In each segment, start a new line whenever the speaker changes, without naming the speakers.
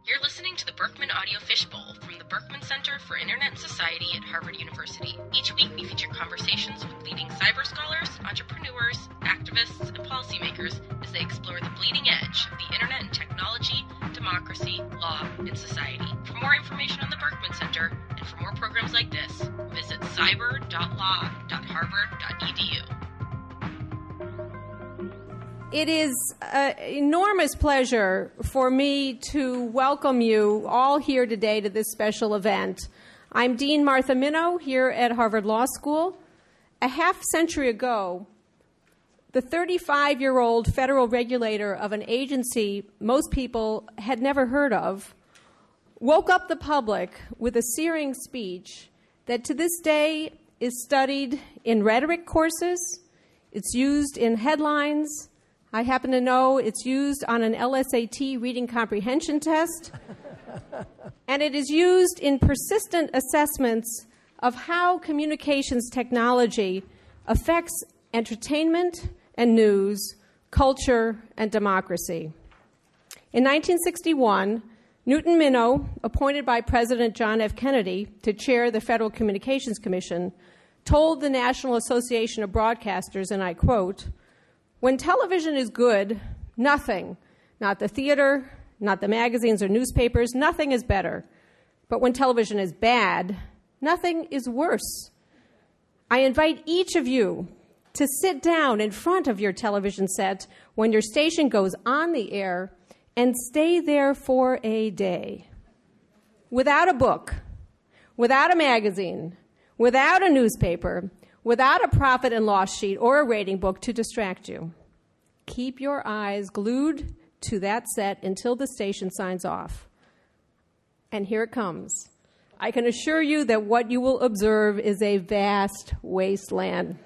You're listening to the Berkman Audio Fishbowl from the Berkman Center for Internet and Society at Harvard University. Each week we feature conversations with leading cyber scholars, entrepreneurs, activists, and policymakers as they explore the bleeding edge of the internet and technology, democracy, law, and society. For more information on the Berkman Center and for more programs like this, visit cyber.law.harvard.edu.
It is an enormous pleasure for me to welcome you all here today to this special event. I'm Dean Martha Minow here at Harvard Law School. A half century ago, the 35-year-old federal regulator of an agency most people had never heard of woke up the public with a searing speech that to this day is studied in rhetoric courses. It's used in headlines. I happen to know it's used on an LSAT reading comprehension test, and it is used in persistent assessments of how communications technology affects entertainment and news, culture, and democracy. In 1961, Newton Minow, appointed by President John F. Kennedy to chair the Federal Communications Commission, told the National Association of Broadcasters, and I quote, "When television is good, nothing, not the theater, not the magazines or newspapers, nothing is better. But when television is bad, nothing is worse. I invite each of you to sit down in front of your television set when your station goes on the air and stay there for a day. Without a book, without a magazine, without a newspaper, without a profit and loss sheet or a rating book to distract you. Keep your eyes glued to that set until the station signs off." And here it comes. I can assure you that what you will observe is a vast wasteland,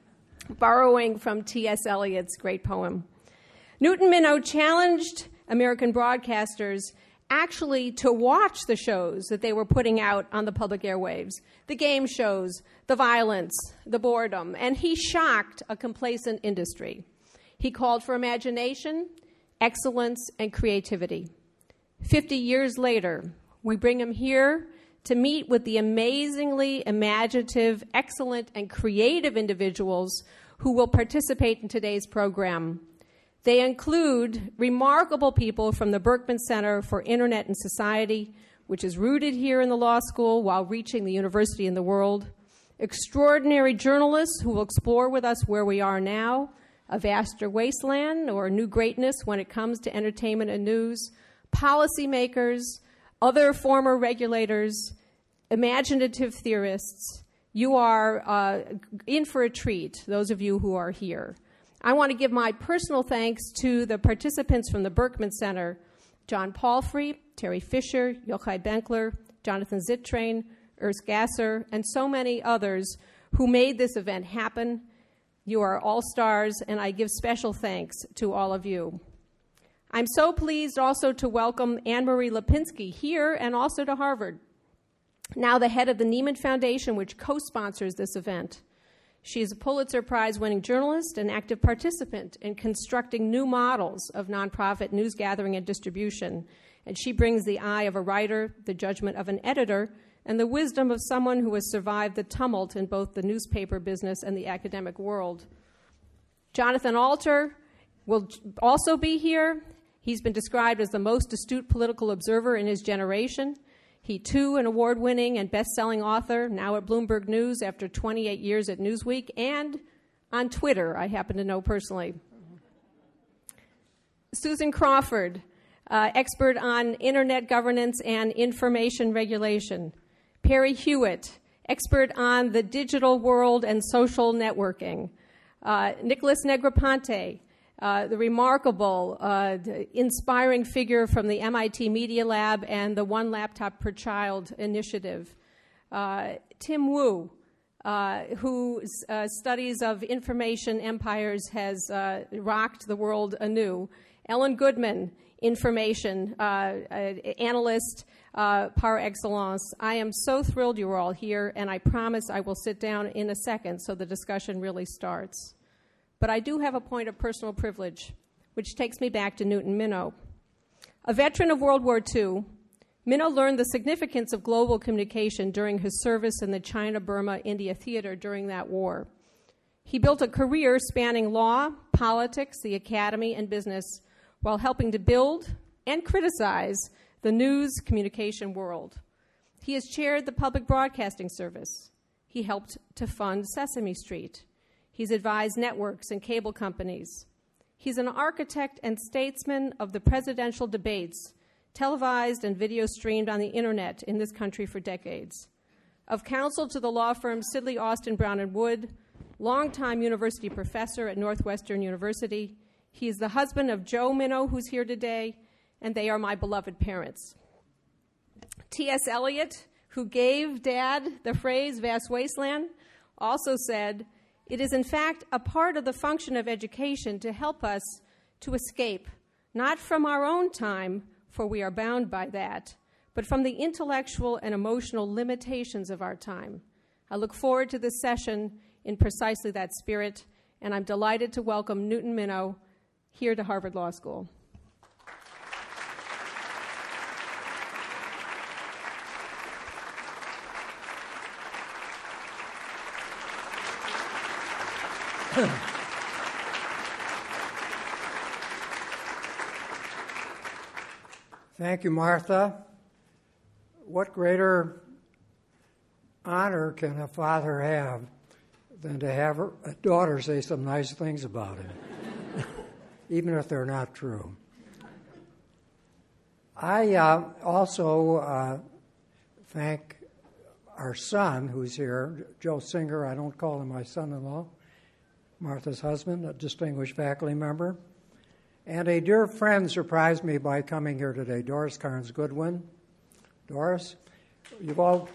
borrowing from T.S. Eliot's great poem. Newton Minow challenged American broadcasters actually to watch the shows that they were putting out on the public airwaves, the game shows, the violence, the boredom, and he shocked a complacent industry. He called for imagination, excellence, and creativity. 50 years later, we bring him here to meet with the amazingly imaginative, excellent, and creative individuals who will participate in today's program. They include remarkable people from the Berkman Center for Internet and Society, which is rooted here in the law school while reaching the university and the world. Extraordinary journalists who will explore with us where we are now, a vaster wasteland or new greatness when it comes to entertainment and news. Policymakers, other former regulators, imaginative theorists. You are in for a treat, those of you who are here. I want to give my personal thanks to the participants from the Berkman Center, John Palfrey, Terry Fisher, Yochai Benkler, Jonathan Zittrain, Urs Gasser, and so many others who made this event happen. You are all stars, and I give special thanks to all of you. I'm so pleased also to welcome Anne-Marie Lipinski here and also to Harvard, now the head of the Nieman Foundation, which co-sponsors this event. She is a Pulitzer Prize-winning journalist and active participant in constructing new models of nonprofit news gathering and distribution. And she brings the eye of a writer, the judgment of an editor, and the wisdom of someone who has survived the tumult in both the newspaper business and the academic world. Jonathan Alter will also be here. He's been described as the most astute political observer in his generation. He, too, an award-winning and best-selling author, now at Bloomberg News after 28 years at Newsweek, and on Twitter, I happen to know personally. Susan Crawford, expert on internet governance and information regulation. Perry Hewitt, expert on the digital world and social networking. Nicholas Negroponte, the remarkable, inspiring figure from the MIT Media Lab and the One Laptop Per Child initiative. Tim Wu, whose studies of information empires has rocked the world anew. Ellen Goodman, information analyst par excellence. I am so thrilled you're all here, and I promise I will sit down in a second so the discussion really starts. But I do have a point of personal privilege, which takes me back to Newton Minow. A veteran of World War II, Minow learned the significance of global communication during his service in the China-Burma-India theater during that war. He built a career spanning law, politics, the academy, and business while helping to build and criticize the news communication world. He has chaired the Public Broadcasting Service. He helped to fund Sesame Street. He's advised networks and cable companies. He's an architect and statesman of the presidential debates, televised and video streamed on the internet in this country for decades. Of counsel to the law firm Sidley Austin Brown and Wood, longtime university professor at Northwestern University. He is the husband of Joe Minow, who's here today, and they are my beloved parents. T.S. Eliot, who gave Dad the phrase vast wasteland, also said, "It is in fact a part of the function of education to help us to escape, not from our own time, for we are bound by that, but from the intellectual and emotional limitations of our time." I look forward to this session in precisely that spirit, and I'm delighted to welcome Newton Minow here to Harvard Law School.
Thank you, Martha. What greater honor can a father have than to have a daughter say some nice things about him, even if they're not true. I also thank our son who's here, Joe Singer. I don't call him my son-in-law, Martha's husband, a distinguished faculty member. And a dear friend surprised me by coming here today, Doris Carnes Goodwin. Doris, you've all...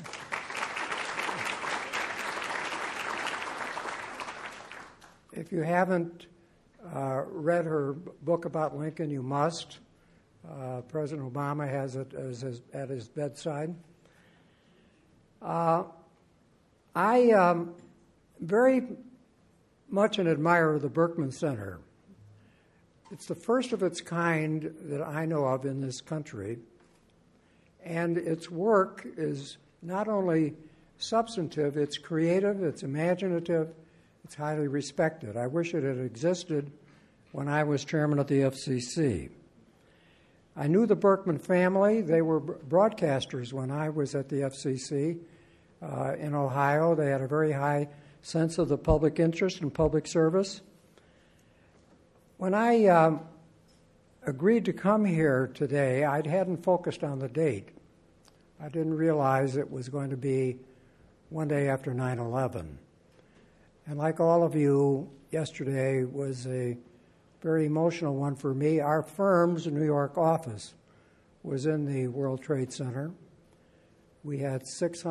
If you haven't read her book about Lincoln, you must. President Obama has it at his bedside. I am very much an admirer of the Berkman Center. It's the first of its kind that I know of in this country, and its work is not only substantive, it's creative, it's imaginative, it's highly respected. I wish it had existed when I was chairman of the FCC. I knew the Berkman family. They were broadcasters when I was at the FCC in Ohio. They had a very high sense of the public interest and public service. When I agreed to come here today, I hadn't focused on the date. I didn't realize it was going to be one day after 9/11. And like all of you, yesterday was a very emotional one for me. Our firm's New York office was in the World Trade Center. We had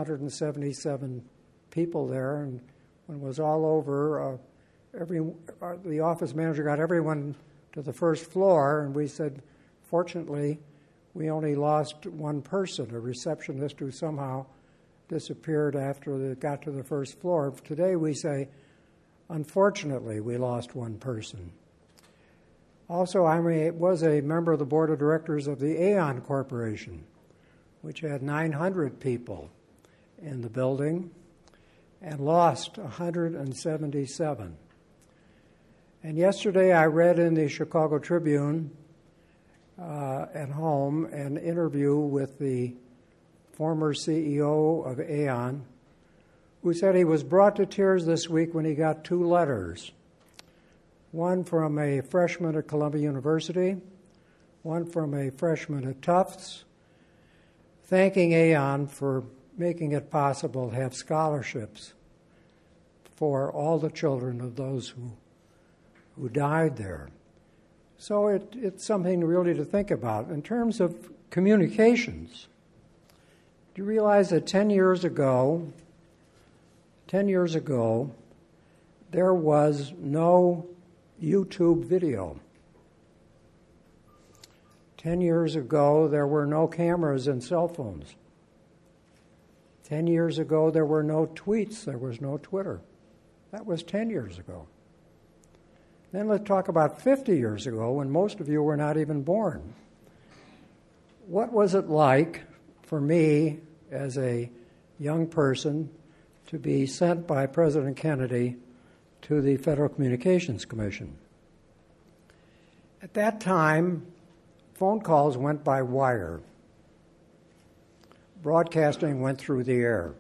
677 people there, and when it was all over, the office manager got everyone to the first floor, and we said, fortunately, we only lost one person, a receptionist who somehow disappeared after they got to the first floor. Today we say, unfortunately, we lost one person. Also, I was a member of the board of directors of the Aon Corporation, which had 900 people in the building and lost 177. And yesterday I read in the Chicago Tribune at home an interview with the former CEO of Aon, who said he was brought to tears this week when he got two letters, one from a freshman at Columbia University, one from a freshman at Tufts, thanking Aon for making it possible to have scholarships for all the children of those who died there. So it's something really to think about. In terms of communications, do you realize that 10 years ago, there was no YouTube video. 10 years ago, there were no cameras in cell phones. 10 years ago, there were no tweets. There was no Twitter. That was 10 years ago. Then let's talk about 50 years ago, when most of you were not even born. what was it like for me as a young person to be sent by President Kennedy to the Federal Communications Commission? At that time, phone calls went by wire. Broadcasting went through the air.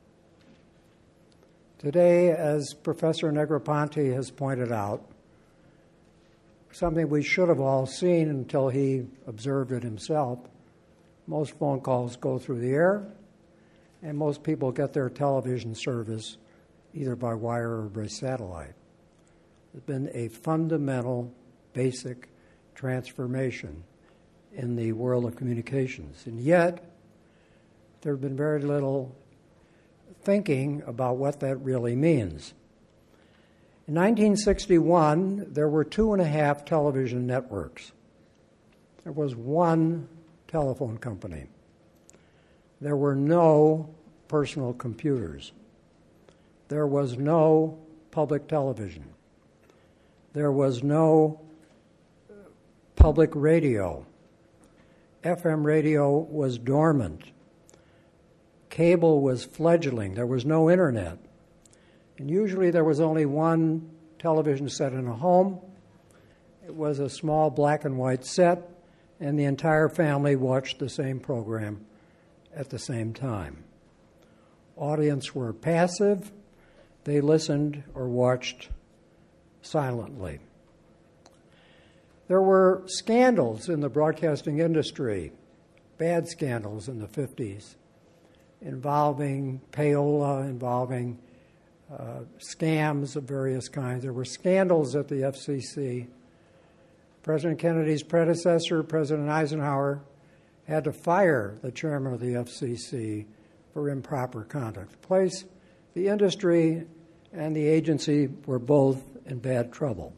Today, as Professor Negroponte has pointed out, something we should have all seen until he observed it himself, most phone calls go through the air, and most people get their television service either by wire or by satellite. There's been a fundamental, basic transformation in the world of communications. And yet, there have been very little thinking about what that really means. In 1961, there were 2.5 television networks. There was one telephone company. There were no personal computers. There was no public television. There was no public radio. FM radio was dormant. Cable was fledgling. There was no internet. And usually there was only one television set in a home. It was a small black and white set, and the entire family watched the same program at the same time. Audience were passive. They listened or watched silently. There were scandals in the broadcasting industry, bad scandals in the 50s, involving payola, involving scams of various kinds. There were scandals at the FCC. President Kennedy's predecessor, President Eisenhower, had to fire the chairman of the FCC for improper conduct. The industry and the agency were both in bad trouble.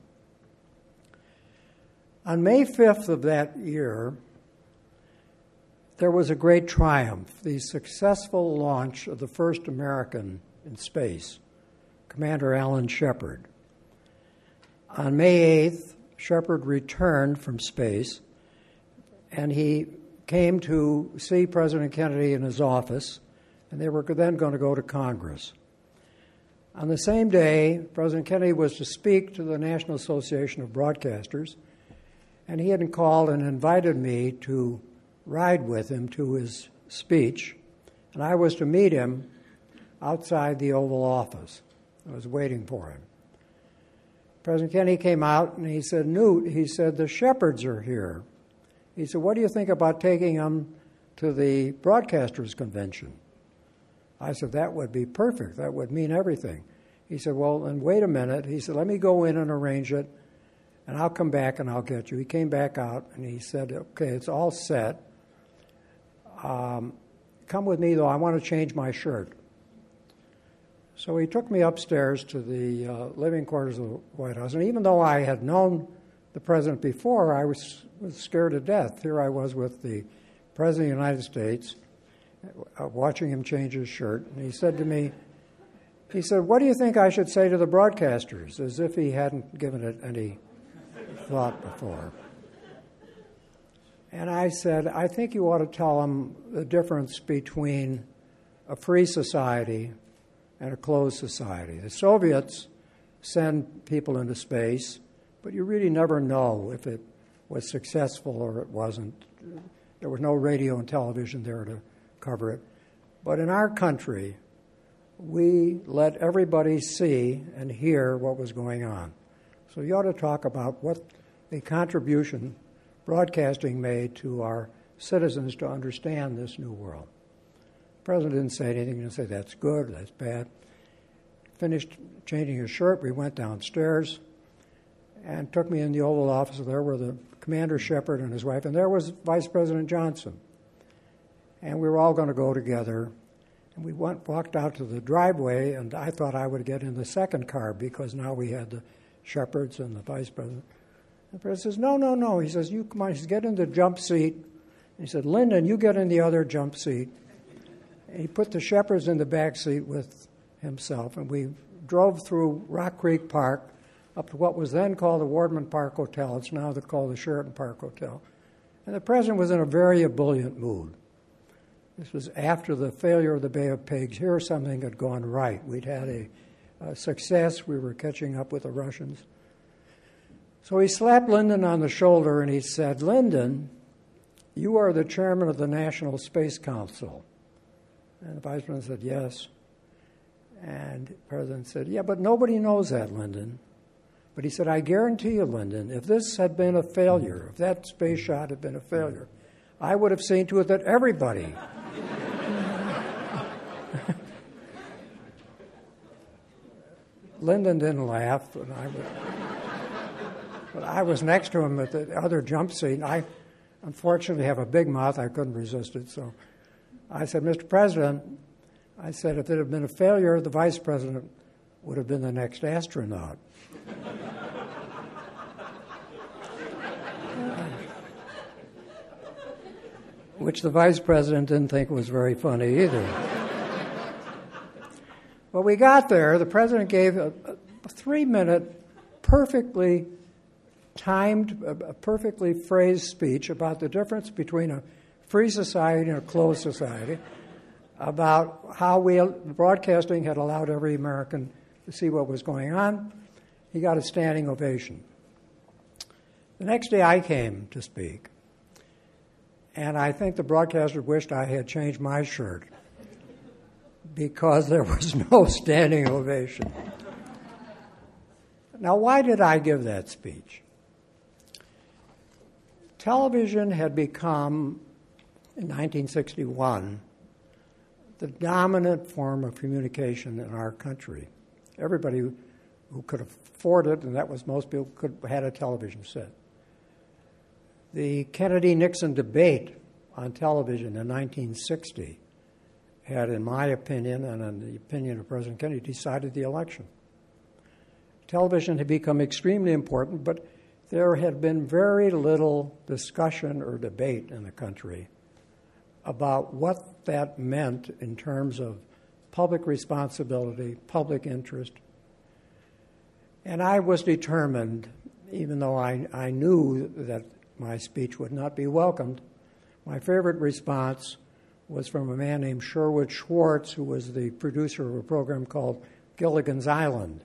On May 5th of that year, there was a great triumph, the successful launch of the first American in space, Commander Alan Shepard. On May 8th, Shepard returned from space, and he came to see President Kennedy in his office, and they were then going to go to Congress. On the same day, President Kennedy was to speak to the National Association of Broadcasters, and he had called and invited me to ride with him to his speech, and I was to meet him outside the Oval Office. I was waiting for him. President Kennedy came out and he said, "Newt," he said, "the Shepards are here." He said, "What do you think about taking them to the Broadcasters Convention?" I said, "That would be perfect. That would mean everything." He said, "Well, then wait a minute." He said, "Let me go in and arrange it, and I'll come back and I'll get you." He came back out and he said, "Okay, it's all set. Come with me, though. I want to change my shirt." So he took me upstairs to the living quarters of the White House. And even though I had known the president before, I was scared to death. Here I was with the President of the United States, watching him change his shirt. And he said to me, he said, "What do you think I should say to the broadcasters?" As if he hadn't given it any thought before. And I said, "I think you ought to tell them the difference between a free society and a closed society. The Soviets send people into space, but you really never know if it was successful or it wasn't. There was no radio and television there to cover it. But in our country, we let everybody see and hear what was going on. So you ought to talk about what the contribution broadcasting made to our citizens to understand this new world." The president didn't say anything. He didn't say, "That's good, that's bad." Finished changing his shirt. We went downstairs and took me in the Oval Office. There were the Commander Shepard and his wife, and there was Vice President Johnson. And we were all going to go together. And we walked out to the driveway, and I thought I would get in the second car because now we had the Shepards and the Vice President. The president says, No. He says, "You come on." He says, "Get in the jump seat." He said, "Lyndon, you get in the other jump seat." And he put the Shepards in the back seat with himself, and we drove through Rock Creek Park up to what was then called the Wardman Park Hotel. It's now called the Sheraton Park Hotel. And the president was in a very ebullient mood. This was after the failure of the Bay of Pigs. Here something had gone right. We'd had a success. We were catching up with the Russians. So he slapped Lyndon on the shoulder and he said, "Lyndon, you are the chairman of the National Space Council." And the vice president said, "Yes." And the president said, "Yeah, but nobody knows that, Lyndon." But he said, "I guarantee you, Lyndon, if this had been a failure, if that space shot had been a failure, I would have seen to it that everybody..." Lyndon didn't laugh, but I was next to him at the other jump seat. I unfortunately have a big mouth. I couldn't resist it. So I said, "Mr. President," I said, "if it had been a failure, the vice president would have been the next astronaut." Which the vice president didn't think was very funny either. When we got there, the president gave a 3-minute, perfectly timed, a perfectly phrased speech about the difference between a free society and a closed society, about how broadcasting had allowed every American to see what was going on. He got a standing ovation. The next day I came to speak, and I think the broadcaster wished I had changed my shirt because there was no standing ovation. Now, why did I give that speech? Television had become, in 1961, the dominant form of communication in our country. Everybody who could afford it, and that was most people, had a television set. The Kennedy-Nixon debate on television in 1960 had, in my opinion, and in the opinion of President Kennedy, decided the election. Television had become extremely important, but there had been very little discussion or debate in the country about what that meant in terms of public responsibility, public interest. And I was determined, even though I knew that my speech would not be welcomed, my favorite response was from a man named Sherwood Schwartz, who was the producer of a program called Gilligan's Island.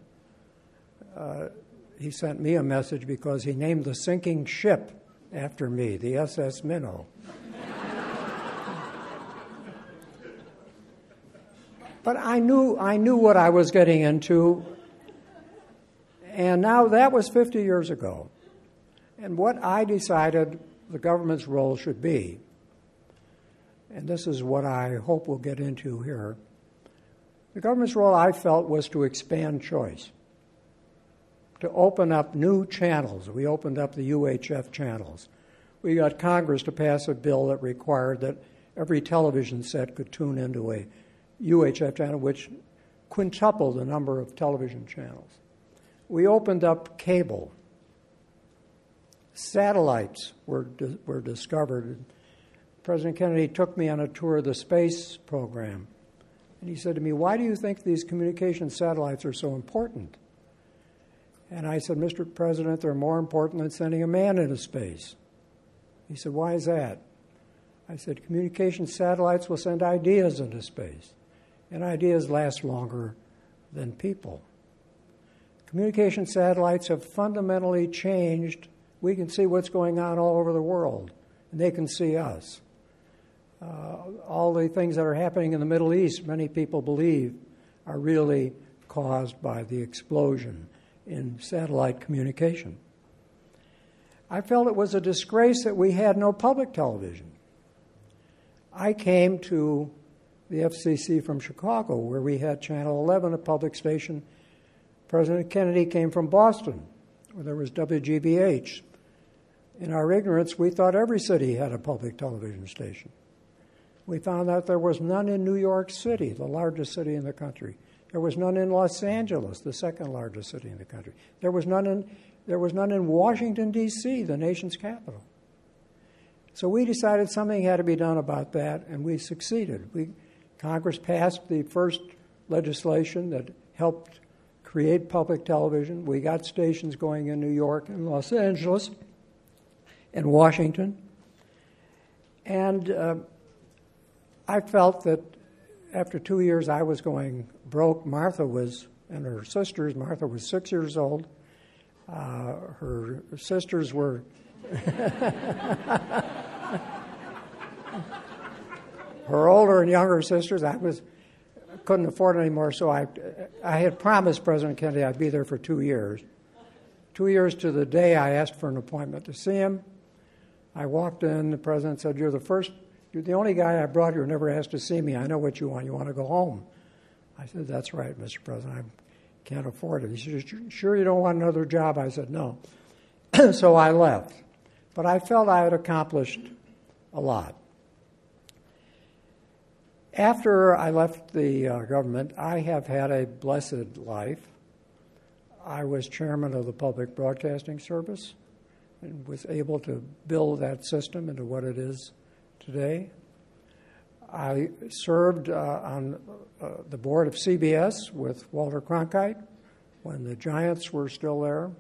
He sent me a message because he named the sinking ship after me, the SS Minnow. But I knew what I was getting into, and now that was 50 years ago. And what I decided the government's role should be, and this is what I hope we'll get into here, the government's role, I felt, was to expand choice, to open up new channels. We opened up the UHF channels. We got Congress to pass a bill that required that every television set could tune into a UHF channel, which quintupled the number of television channels. We opened up cable. Satellites were discovered. President Kennedy took me on a tour of the space program, and he said to me, "Why do you think these communication satellites are so important?" And I said, "Mr. President, they're more important than sending a man into space." He said, "Why is that?" I said, "Communication satellites will send ideas into space, and ideas last longer than people. Communication satellites have fundamentally changed. We can see what's going on all over the world, and they can see us. All the things that are happening in the Middle East, many people believe, are really caused by the explosion in satellite communication." I felt it was a disgrace that we had no public television. I came to the FCC from Chicago, where we had Channel 11, a public station. President Kennedy came from Boston, where there was WGBH. In our ignorance, we thought every city had a public television station. We found out there was none in New York City, the largest city in the country. There was none in Los Angeles, the second largest city in the country. There was none in Washington, D.C., the nation's capital. So we decided something had to be done about that, and we succeeded. Congress passed the first legislation that helped create public television. We got stations going in New York and Los Angeles and Washington. And I felt that after 2 years I was going broke. Martha was, and her sisters, Martha was 6 years old. Her sisters were her older and younger sisters. Couldn't afford it anymore, so I had promised President Kennedy I'd be there for 2 years. 2 years to the day I asked for an appointment to see him. I walked in, the president said, you're the only guy I brought here who never asked to see me. I know what you want. You want to go home. I said, that's right, Mr. President. I can't afford it. He said, sure you don't want another job? I said, no. So I left. But I felt I had accomplished a lot. After I left the government, I have had a blessed life. I was chairman of the Public Broadcasting Service and was able to build that system into what it is today. I served on the board of CBS with Walter Cronkite when the Giants were still there.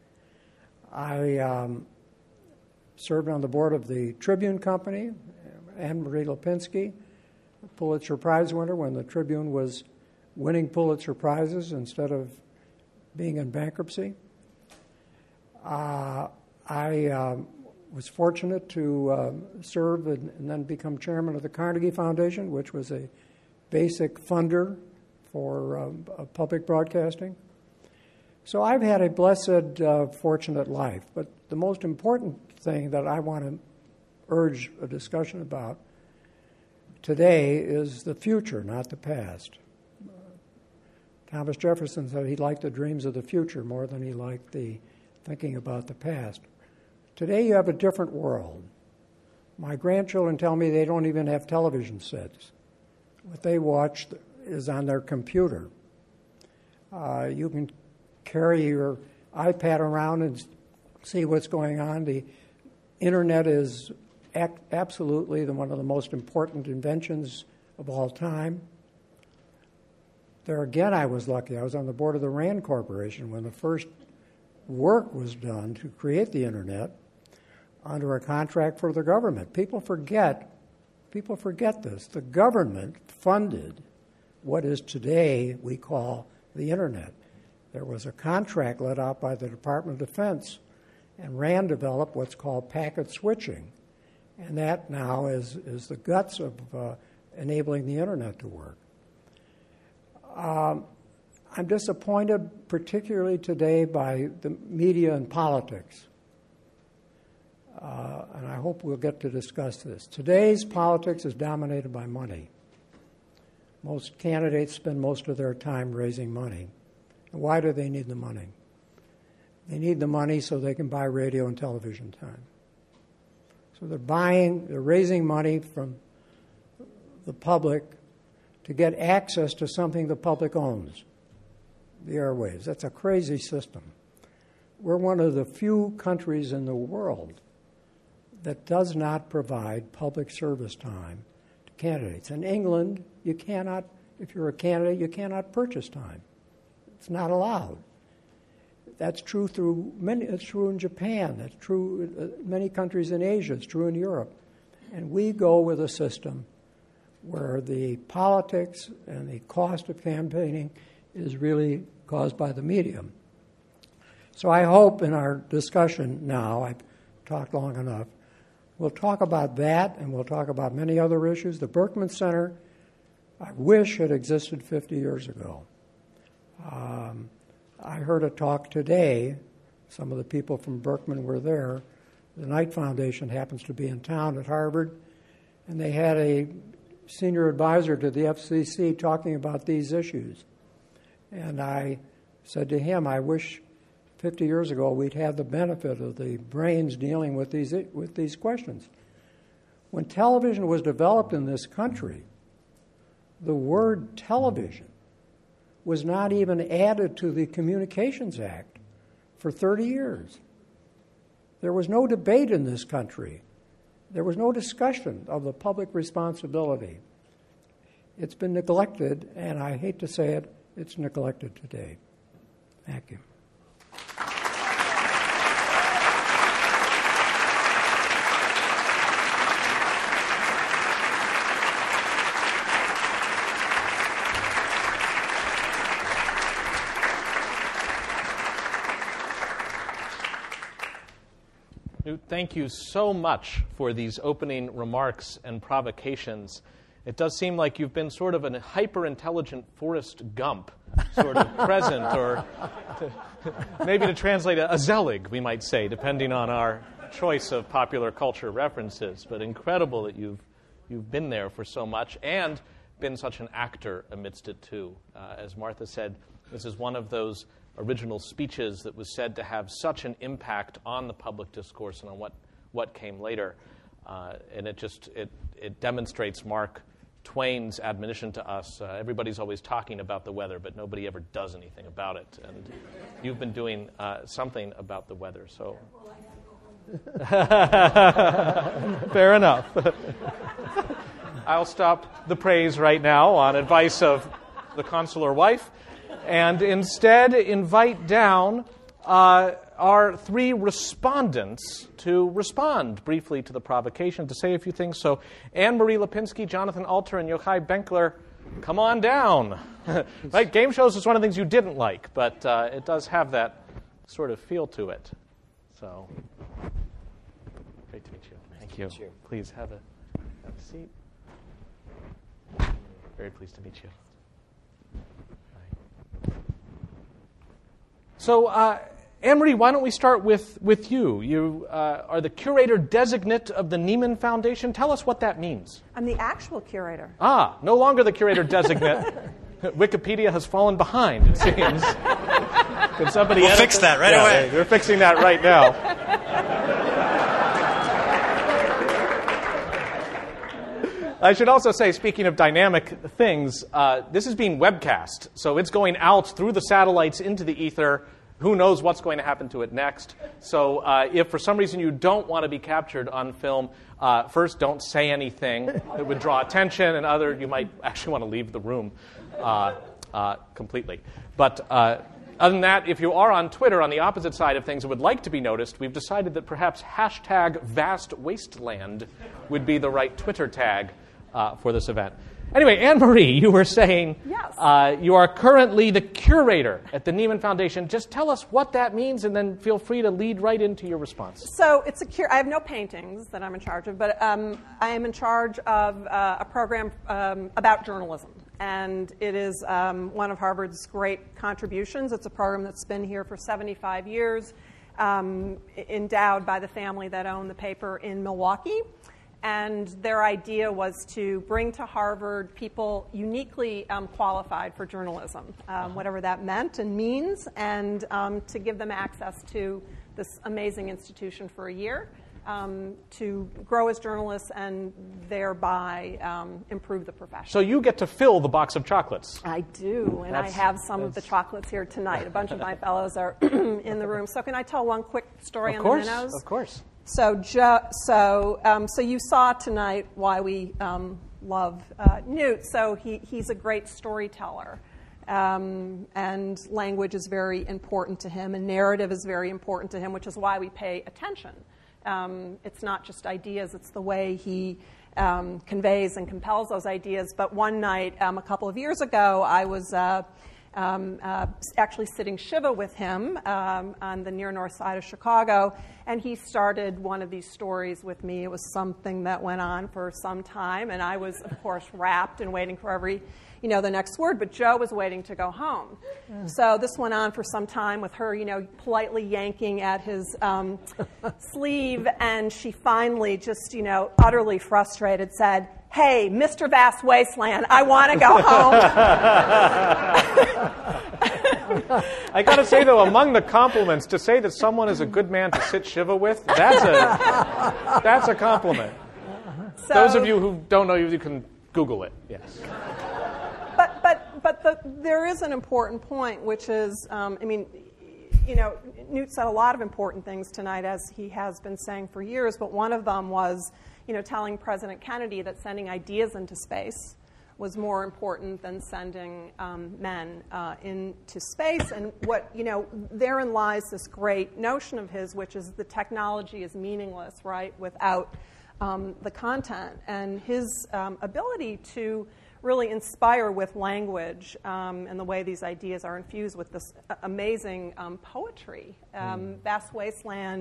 I served on the board of the Tribune Company, Anne Marie Lipinski, Pulitzer Prize winner when the Tribune was winning Pulitzer Prizes instead of being in bankruptcy. I was fortunate to serve and then become chairman of the Carnegie Foundation, which was a basic funder for public broadcasting. So I've had a blessed, fortunate life. But the most important thing that I want to urge a discussion about today is the future, not the past. Thomas Jefferson said he liked the dreams of the future more than he liked the thinking about the past. Today you have a different world. My grandchildren tell me they don't even have television sets. What they watch is on their computer. You can carry your iPad around and see what's going on. The Internet is absolutely one of the most important inventions of all time. There again, I was lucky. I was on the board of the RAND Corporation when the first work was done to create the Internet under a contract for the government. People forget this. The government funded what is today we call the Internet. There was a contract let out by the Department of Defense, and RAND developed what's called packet switching. And that now is the guts of enabling the Internet to work. I'm disappointed, particularly today, by the media and politics. And I hope we'll get to discuss this. Today's politics is dominated by money. Most candidates spend most of their time raising money. And why do they need the money? They need the money so they can buy radio and television time. So they're raising money from the public to get access to something the public owns, the airwaves. That's a crazy system. We're one of the few countries in the world that does not provide public service time to candidates. In England, you cannot, if you're a candidate, you cannot purchase time. It's not allowed. That's true it's true in Japan. That's true in many countries in Asia. It's true in Europe. And we go with a system where the politics and the cost of campaigning is really caused by the medium. So I hope in our discussion now, I've talked long enough, we'll talk about that and we'll talk about many other issues. The Berkman Center, I wish had existed 50 years ago. I heard a talk today. Some of the people from Berkman were there. The Knight Foundation happens to be in town at Harvard, and they had a senior advisor to the FCC talking about these issues. And I said to him, I wish 50 years ago we'd had the benefit of the brains dealing with these questions. When television was developed in this country, the word television was not even added to the Communications Act for 30 years. There was no debate in this country. There was no discussion of the public responsibility. It's been neglected, and I hate to say it, it's neglected today. Thank you.
thank you so much for these opening remarks and provocations. It does seem like you've been sort of a hyper-intelligent Forrest Gump sort of present, or maybe to translate a Zelig, we might say, depending on our choice of popular culture references. But incredible that you've been there for so much and been such an actor amidst it, too. As Martha said, this is one of those original speeches that was said to have such an impact on the public discourse and on what came later. And it demonstrates Mark Twain's admonition to us. Everybody's always talking about the weather, but nobody ever does anything about it. And you've been doing something about the weather. So, fair enough. I'll stop the praise right now on advice of the consular wife, and instead invite down our three respondents to respond briefly to the provocation, to say a few things. So Anne-Marie Lipinski, Jonathan Alter, and Yochai Benkler, come on down. Right? Game shows is one of the things you didn't like, but it does have that sort of feel to it. So, great to meet you. Thank you. Please have a seat. Very pleased to meet you. So, Anne-Marie, why don't we start with you? You are the curator designate of the Nieman Foundation. Tell us what that means.
I'm the actual curator.
No longer the curator designate. Wikipedia has fallen behind, it seems. Can somebody
We'll fix that right away.
We're fixing that right now. I should also say, speaking of dynamic things, this is being webcast, so it's going out through the satellites into the ether. Who knows what's going to happen to it next? So if for some reason you don't want to be captured on film, first, don't say anything that would draw attention, and you might actually want to leave the room completely. But other than that, if you are on Twitter on the opposite side of things and would like to be noticed, we've decided that perhaps #VastWasteland would be the right Twitter tag for this event. Anyway, Anne-Marie, you were saying
yes.
You are currently the curator at the Nieman Foundation. Just tell us what that means, and then feel free to lead right into your response.
So it's I have no paintings that I'm in charge of, but I am in charge of a program about journalism. And it is one of Harvard's great contributions. It's a program that's been here for 75 years, endowed by the family that owned the paper in Milwaukee. And their idea was to bring to Harvard people uniquely qualified for journalism, whatever that meant and means, and to give them access to this amazing institution for a year to grow as journalists and thereby improve the profession.
So you get to fill the box of chocolates.
I do, and I have some of the chocolates here tonight. A bunch of my fellows are in the room. So can I tell one quick story on the minnows?
Of course.
So you saw tonight why we love Newt. So he's a great storyteller, and language is very important to him, and narrative is very important to him, which is why we pay attention. It's not just ideas; it's the way he conveys and compels those ideas. But one night, a couple of years ago, I was actually sitting Shiva with him on the near north side of Chicago, and he started one of these stories with me. It was something that went on for some time, and I was, of course, rapt and waiting for the next word, but Joe was waiting to go home. So this went on for some time with her, politely yanking at his sleeve, and she finally just, utterly frustrated said, "Hey, Mr. Vast Wasteland, I want to go home."
I got to say, though, among the compliments, to say that someone is a good man to sit Shiva with, that's a compliment.
So,
those of you who don't know, you can Google it. Yes.
But there is an important point, which is, Newt said a lot of important things tonight, as he has been saying for years, but one of them was, telling President Kennedy that sending ideas into space was more important than sending men into space. And therein lies this great notion of his, which is the technology is meaningless, right, without the content. And his ability to really inspire with language and the way these ideas are infused with this amazing poetry. Vast Wasteland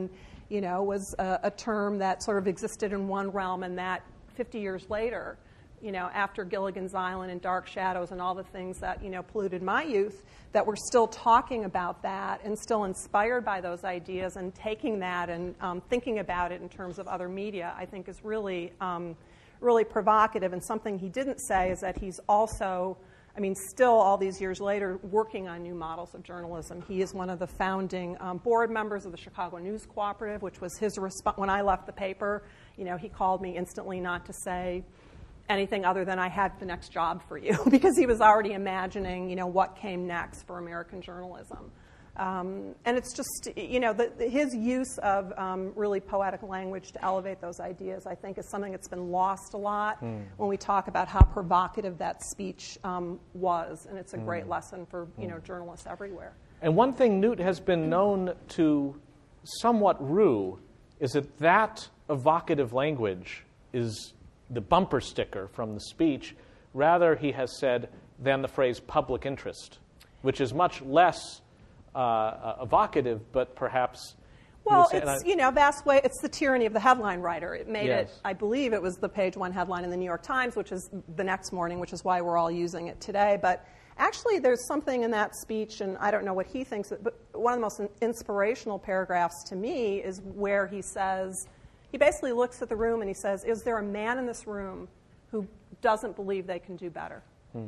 was a term that sort of existed in one realm, and that 50 years later, after Gilligan's Island and Dark Shadows and all the things that, polluted my youth, that we're still talking about that and still inspired by those ideas and taking that and thinking about it in terms of other media, I think is really, really provocative. And something he didn't say is that he's also, still all these years later, working on new models of journalism. He is one of the founding board members of the Chicago News Cooperative, which was his response. When I left the paper, he called me instantly not to say anything other than I had the next job for you, because he was already imagining, what came next for American journalism. And it's just, his use of really poetic language to elevate those ideas, I think, is something that's been lost a lot when we talk about how provocative that speech was. And it's a great lesson for, journalists everywhere.
And one thing Newt has been known to somewhat rue is that evocative language is the bumper sticker from the speech. Rather, he has said, than the phrase public interest, which is much less evocative, but perhaps...
Well, it's the tyranny of the headline writer. It made it, I believe it was the page one headline in the New York Times, which is the next morning, which is why we're all using it today. But actually, there's something in that speech, and I don't know what he thinks, but one of the most inspirational paragraphs to me is where he says, he basically looks at the room and he says, is there a man in this room who doesn't believe they can do better?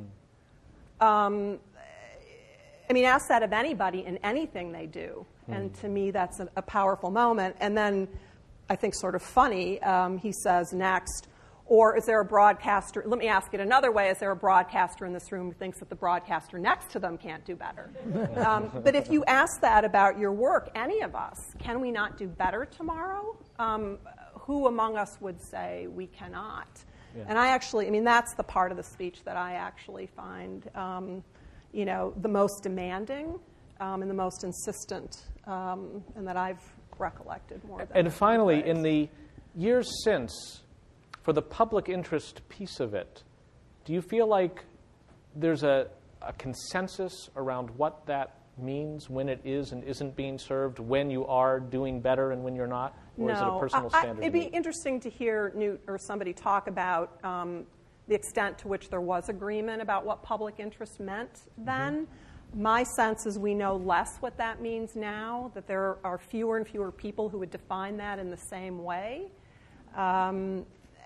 Ask that of anybody in anything they do. And to me, that's a powerful moment. And then, I think sort of funny, he says next, or is there a broadcaster, let me ask it another way, is there a broadcaster in this room who thinks that the broadcaster next to them can't do better? But if you ask that about your work, any of us, can we not do better tomorrow? Who among us would say we cannot? Yeah. And I actually, that's the part of the speech that I actually find the most demanding and the most insistent, and that I've recollected more than.
And finally, in the years since, for the public interest piece of it, do you feel like there's a consensus around what that means when it is and isn't being served, when you are doing better and when you're not? Or is it a personal standard?
It'd be interesting to hear Newt or somebody talk about the extent to which there was agreement about what public interest meant then. My sense is we know less what that means now, that there are fewer and fewer people who would define that in the same way. And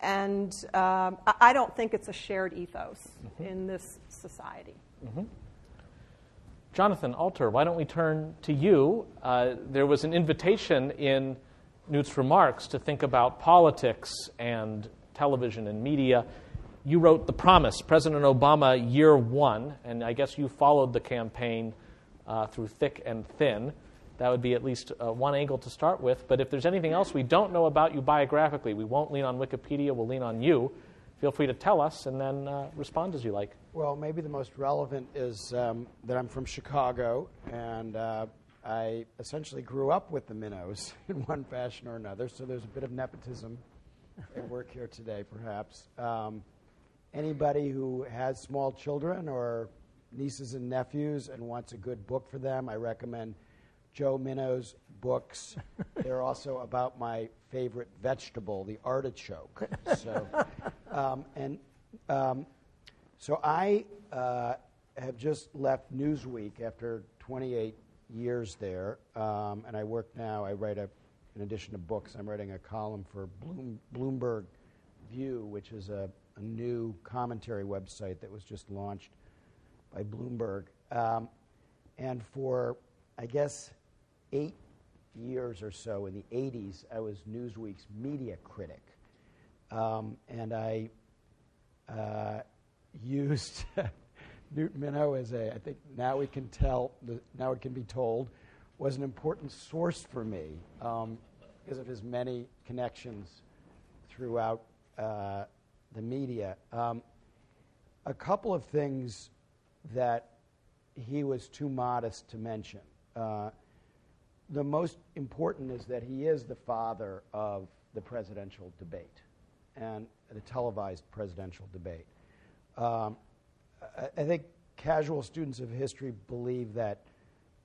I don't think it's a shared ethos in this society.
Jonathan Alter, why don't we turn to you? There was an invitation in Newt's remarks to think about politics and television and media. You wrote The Promise, President Obama, Year One, and I guess you followed the campaign through thick and thin. That would be at least one angle to start with. But if there's anything else we don't know about you biographically, we won't lean on Wikipedia, we'll lean on you. Feel free to tell us and then respond as you like.
Well, maybe the most relevant is that I'm from Chicago, and I essentially grew up with the Minnows in one fashion or another, so there's a bit of nepotism at work here today, perhaps. Anybody who has small children or nieces and nephews and wants a good book for them, I recommend Joe Minnow's books. They're also about my favorite vegetable, the artichoke. So I have just left Newsweek after 28 years there, and I work now. I write in addition to books, I'm writing a column for Bloomberg View, which is a new commentary website that was just launched by Bloomberg. And for, I guess, 8 years or so in the 80s, I was Newsweek's media critic. And I used Newt Minow as I think now we can tell, now it can be told, was an important source for me because of his many connections throughout the media. A couple of things that he was too modest to mention. The most important is that he is the father of the presidential debate and the televised presidential debate. I think casual students of history believe that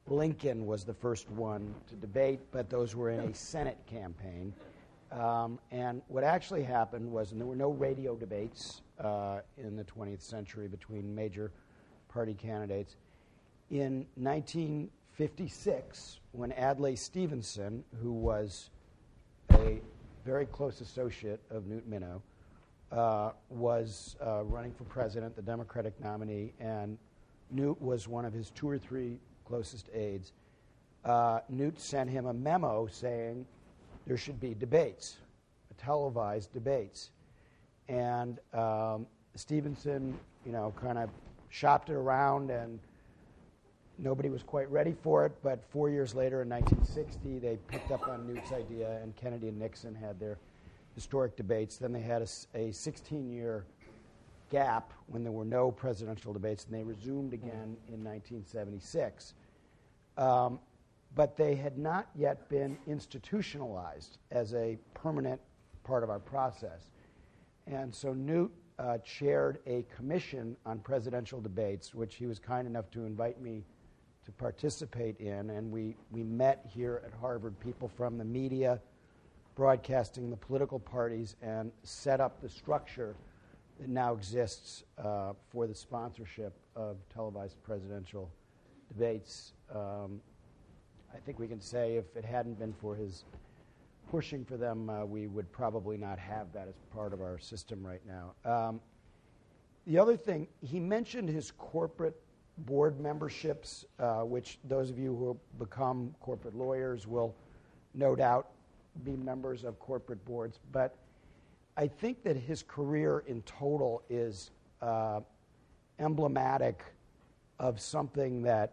Lincoln was the first one to debate, but those were in a Senate campaign. And what actually happened was, and there were no radio debates in the 20th century between major party candidates. In 1956, when Adlai Stevenson, who was a very close associate of Newt Minow, was running for president, the Democratic nominee, and Newt was one of his 2 or 3 closest aides, Newt sent him a memo saying there should be debates, televised debates. And Stevenson, kind of shopped it around, and nobody was quite ready for it. But 4 years later, in 1960, they picked up on Newt's idea, and Kennedy and Nixon had their historic debates. Then they had a 16-year gap when there were no presidential debates, and they resumed again in 1976. But they had not yet been institutionalized as a permanent part of our process. And so Newt chaired a commission on presidential debates, which he was kind enough to invite me to participate in. And we met here at Harvard, people from the media, broadcasting, the political parties, and set up the structure that now exists for the sponsorship of televised presidential debates. I think we can say if it hadn't been for his pushing for them, we would probably not have that as part of our system right now. The other thing, he mentioned his corporate board memberships, which those of you who have become corporate lawyers will no doubt be members of corporate boards. But I think that his career in total is emblematic of something that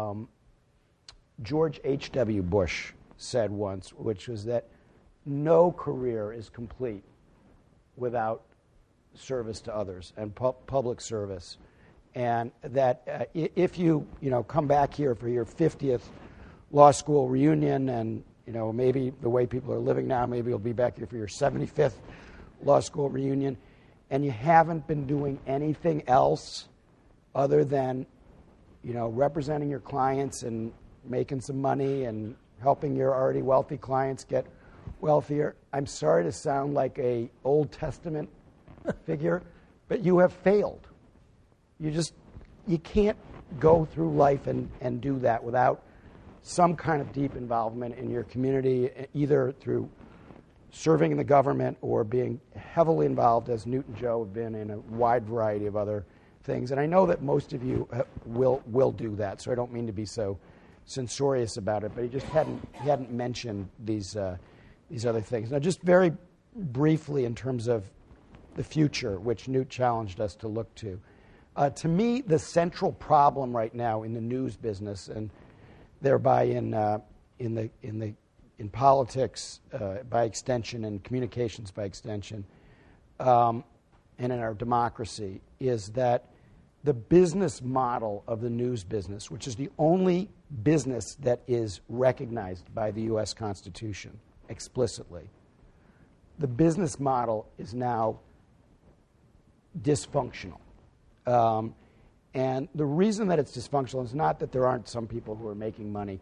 George H.W. Bush said once, which was that no career is complete without service to others and public service. And that if you come back here for your 50th law school reunion, and maybe the way people are living now, maybe you'll be back here for your 75th law school reunion, and you haven't been doing anything else other than representing your clients and making some money and helping your already wealthy clients get wealthier. I'm sorry to sound like a Old Testament figure, but you have failed. You can't go through life and do that without some kind of deep involvement in your community, either through serving in the government or being heavily involved, as Newt and Joe have been, in a wide variety of other things. And I know that most of you will do that, so I don't mean to be so censorious about it, but he just hadn't mentioned these other things. Now, just very briefly in terms of the future, which Newt challenged us to look to. To me, the central problem right now in the news business, and thereby in politics by extension, and communications by extension, and in our democracy, is that the business model of the news business, which is the only business that is recognized by the U.S. Constitution explicitly, the business model is now dysfunctional. And the reason that it's dysfunctional is not that there aren't some people who are making money.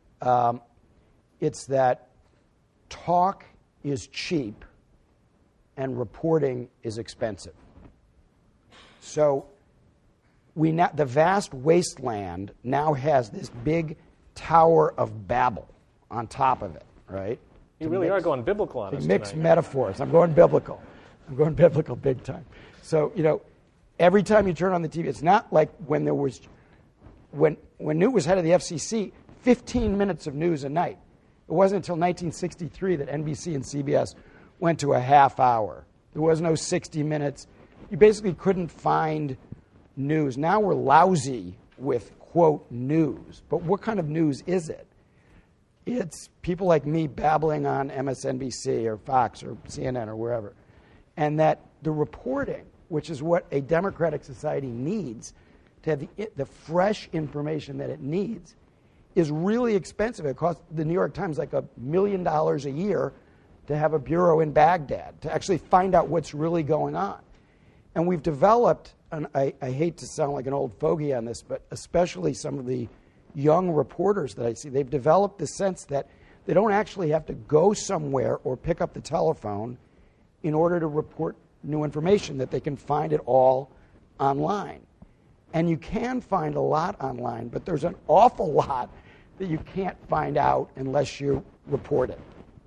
It's that talk is cheap and reporting is expensive. So the vast wasteland now has this big Tower of Babel on top of it, right?
You really are going biblical on us
mixed
tonight.
Metaphors. I'm going biblical. I'm going biblical big time. So, every time you turn on the TV, it's not like when Newt was head of the FCC, 15 minutes of news a night. It wasn't until 1963 that NBC and CBS went to a half hour. There was no 60 minutes. You basically couldn't find news. Now we're lousy with, quote, news. But what kind of news is it? It's people like me babbling on MSNBC or Fox or CNN or wherever. And that the reporting, which is what a democratic society needs to have the fresh information that it needs, is really expensive. It costs the New York Times like $1 million a year to have a bureau in Baghdad, to actually find out what's really going on. And we've developed, and I hate to sound like an old fogey on this, but especially some of the young reporters that I see, they've developed the sense that they don't actually have to go somewhere or pick up the telephone in order to report new information, that they can find it all online. And you can find a lot online, but there's an awful lot that you can't find out unless you report it.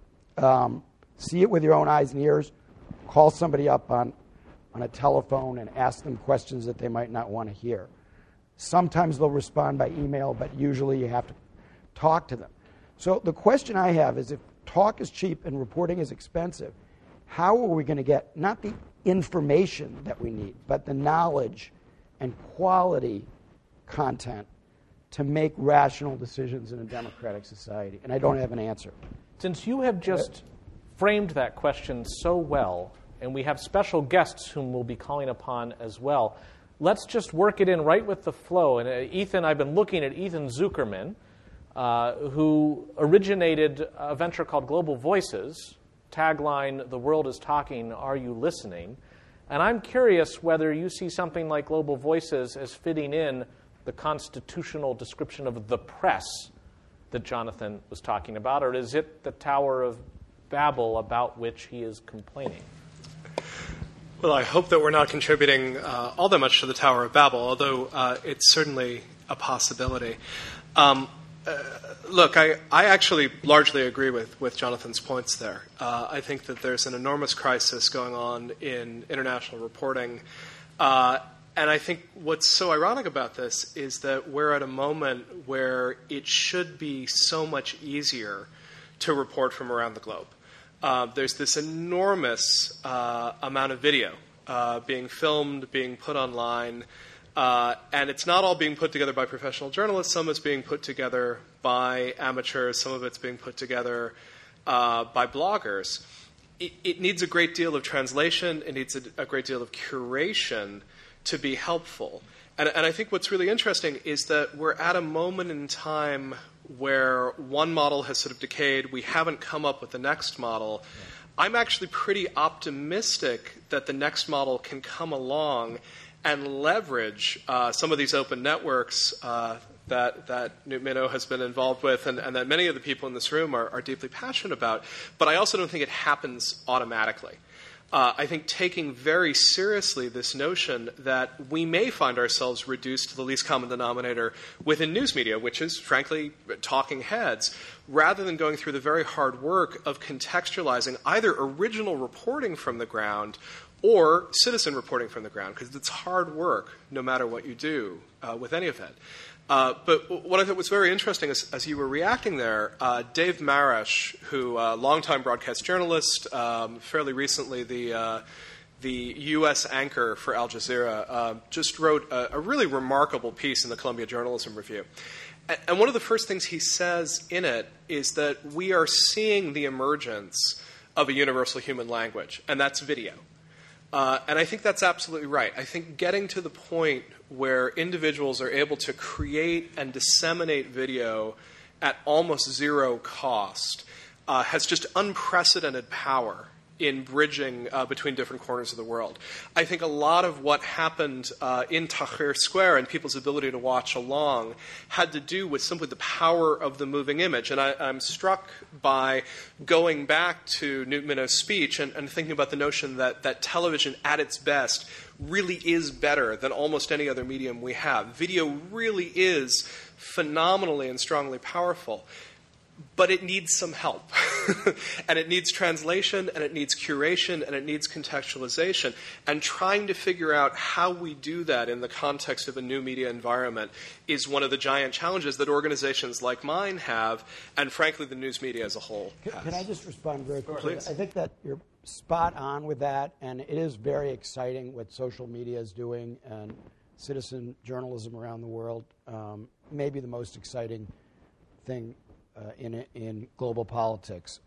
See it with your own eyes and ears. Call somebody up on a telephone and ask them questions that they might not want to hear. Sometimes they'll respond by email, but usually you have to talk to them. So the question I have is, if talk is cheap and reporting is expensive, how are we going to get not the information that we need, but the knowledge and quality content to make rational decisions in a democratic society? And I don't have an answer.
Since you have just framed that question so well, and we have special guests whom we'll be calling upon as well, let's just work it in right with the flow. And Ethan, I've been looking at Ethan Zuckerman, who originated a venture called Global Voices, tagline, "The world is talking, are you listening?" And I'm curious whether you see something like Global Voices as fitting in the constitutional description of the press that Jonathan was talking about, or is it the Tower of Babel about which he is complaining?
Well, I hope that we're not contributing all that much to the Tower of Babel, although it's certainly a possibility. Look, I actually largely agree with Jonathan's points there. I think that there's an enormous crisis going on in international reporting. And I think what's so ironic about this is that we're at a moment where it should be so much easier to report from around the globe. There's this enormous amount of video being filmed, being put online, and it's not all being put together by professional journalists. Some is being put together by amateurs. Some of it's being put together by bloggers. It needs a great deal of translation. It needs a great deal of curation to be helpful. And I think what's really interesting is that we're at a moment in time where one model has sort of decayed. We haven't come up with the next model. Yeah. I'm actually pretty optimistic that the next model can come along and leverage some of these open networks that Newt Minow has been involved with and that many of the people in this room are deeply passionate about. But I also don't think it happens automatically. I think taking very seriously this notion that we may find ourselves reduced to the least common denominator within news media, which is, frankly, talking heads, rather than going through the very hard work of contextualizing either original reporting from the ground or citizen reporting from the ground, because it's hard work no matter what you do with any of it. But what I thought was very interesting is, as you were reacting there, Dave Marish, who longtime broadcast journalist, fairly recently the U.S. anchor for Al Jazeera, just wrote a really remarkable piece in the Columbia Journalism Review. And one of the first things he says in it is that we are seeing the emergence of a universal human language, and that's video. And I think that's absolutely right. I think getting to the point where individuals are able to create and disseminate video at almost zero cost has just unprecedented power in bridging between different corners of the world. I think a lot of what happened in Tahrir Square and people's ability to watch along had to do with simply the power of the moving image. And I'm struck by going back to Newt Minow's speech and thinking about the notion that television at its best really is better than almost any other medium we have. Video really is phenomenally and strongly powerful. But it needs some help. And it needs translation, and it needs curation, and it needs contextualization. And trying to figure out how we do that in the context of a new media environment is one of the giant challenges that organizations like mine have, and frankly, the news media as a whole has.
Can I just respond very quickly?
Please.
I think that you're spot on with that, and it is very exciting what social media is doing and citizen journalism around the world. Maybe the most exciting thing in global politics.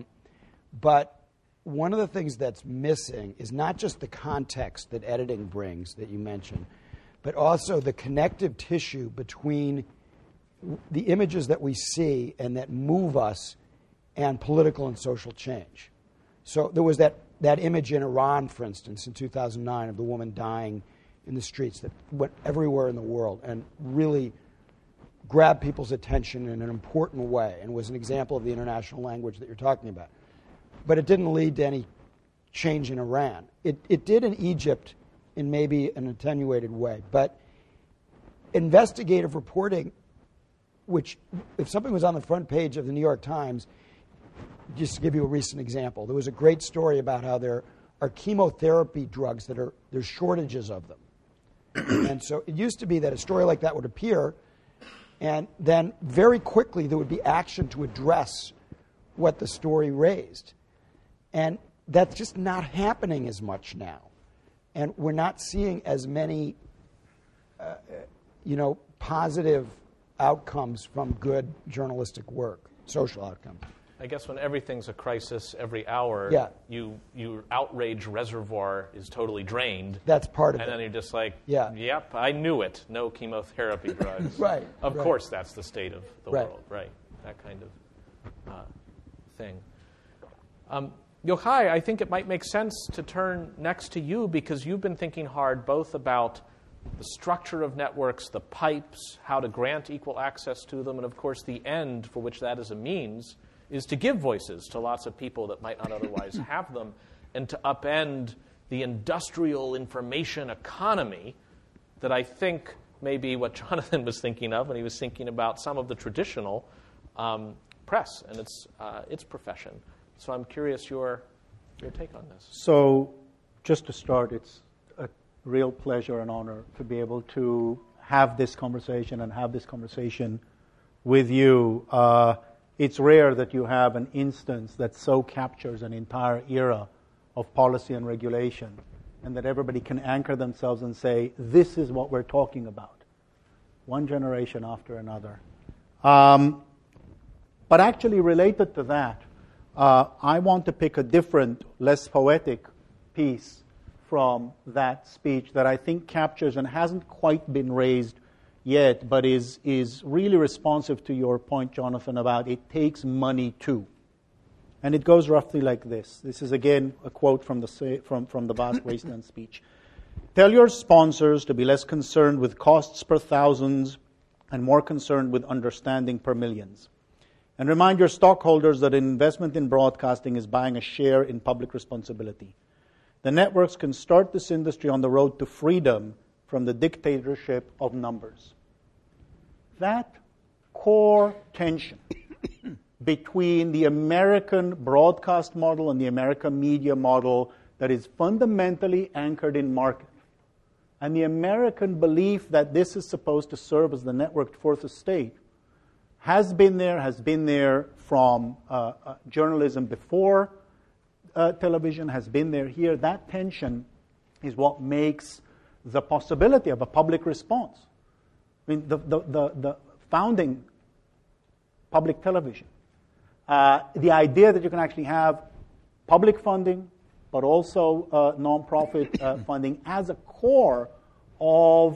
But one of the things that's missing is not just the context that editing brings that you mentioned, but also the connective tissue between the images that we see and that move us and political and social change. So there was that image in Iran, for instance, in 2009 of the woman dying in the streets that went everywhere in the world and really grabbed people's attention in an important way and was an example of the international language that you're talking about. But it didn't lead to any change in Iran. It did in Egypt in maybe an attenuated way. But investigative reporting, which if something was on the front page of the New York Times, just to give you a recent example, there was a great story about how there are chemotherapy drugs there's shortages of them. And so it used to be that a story like that would appear, and then very quickly there would be action to address what the story raised. And that's just not happening as much now. And we're not seeing as many, positive outcomes from good journalistic work, social outcomes.
I guess when everything's a crisis every hour, your outrage reservoir is totally drained.
That's part of it.
And then you're just like, yep, I knew it. No chemotherapy drugs.
Right.
Of course that's the state of the world. Right. That kind of thing. Yochai, I think it might make sense to turn next to you because you've been thinking hard both about the structure of networks, the pipes, how to grant equal access to them, and of course the end for which that is a means is to give voices to lots of people that might not otherwise have them and to upend the industrial information economy that I think may be what Jonathan was thinking of when he was thinking about some of the traditional press and its profession. So I'm curious your take on this.
So just to start, it's a real pleasure and honor to be able to have this conversation with you. It's rare that you have an instance that so captures an entire era of policy and regulation and that everybody can anchor themselves and say, this is what we're talking about, one generation after another. But actually related to that, I want to pick a different, less poetic piece from that speech that I think captures and hasn't quite been raised yet, but is really responsive to your point, Jonathan, about it takes money too. And it goes roughly like this. This is, again, a quote from the Bas Graceland speech. Tell your sponsors to be less concerned with costs per thousands and more concerned with understanding per millions. And remind your stockholders that an investment in broadcasting is buying a share in public responsibility. The networks can start this industry on the road to freedom from the dictatorship of numbers. That core tension between the American broadcast model and the American media model that is fundamentally anchored in market, and the American belief that this is supposed to serve as the networked fourth estate has been there from journalism before television, has been there here. That tension is what makes the possibility of a public response. I mean, the founding public television, the idea that you can actually have public funding, but also nonprofit funding as a core of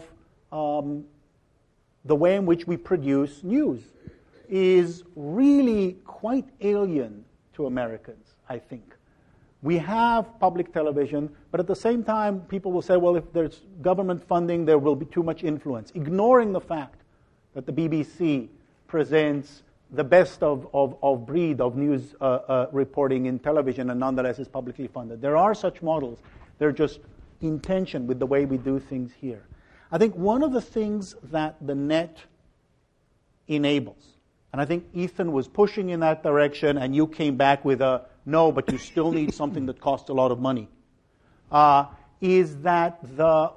the way in which we produce news is really quite alien to Americans, I think. We have public television, but at the same time, people will say, well, if there's government funding, there will be too much influence, ignoring the fact that the BBC presents the best of breed of news reporting in television and nonetheless is publicly funded. There are such models. They're just in tension with the way we do things here. I think one of the things that the net enables, and I think Ethan was pushing in that direction and you came back with a no, but you still need something that costs a lot of money, is that the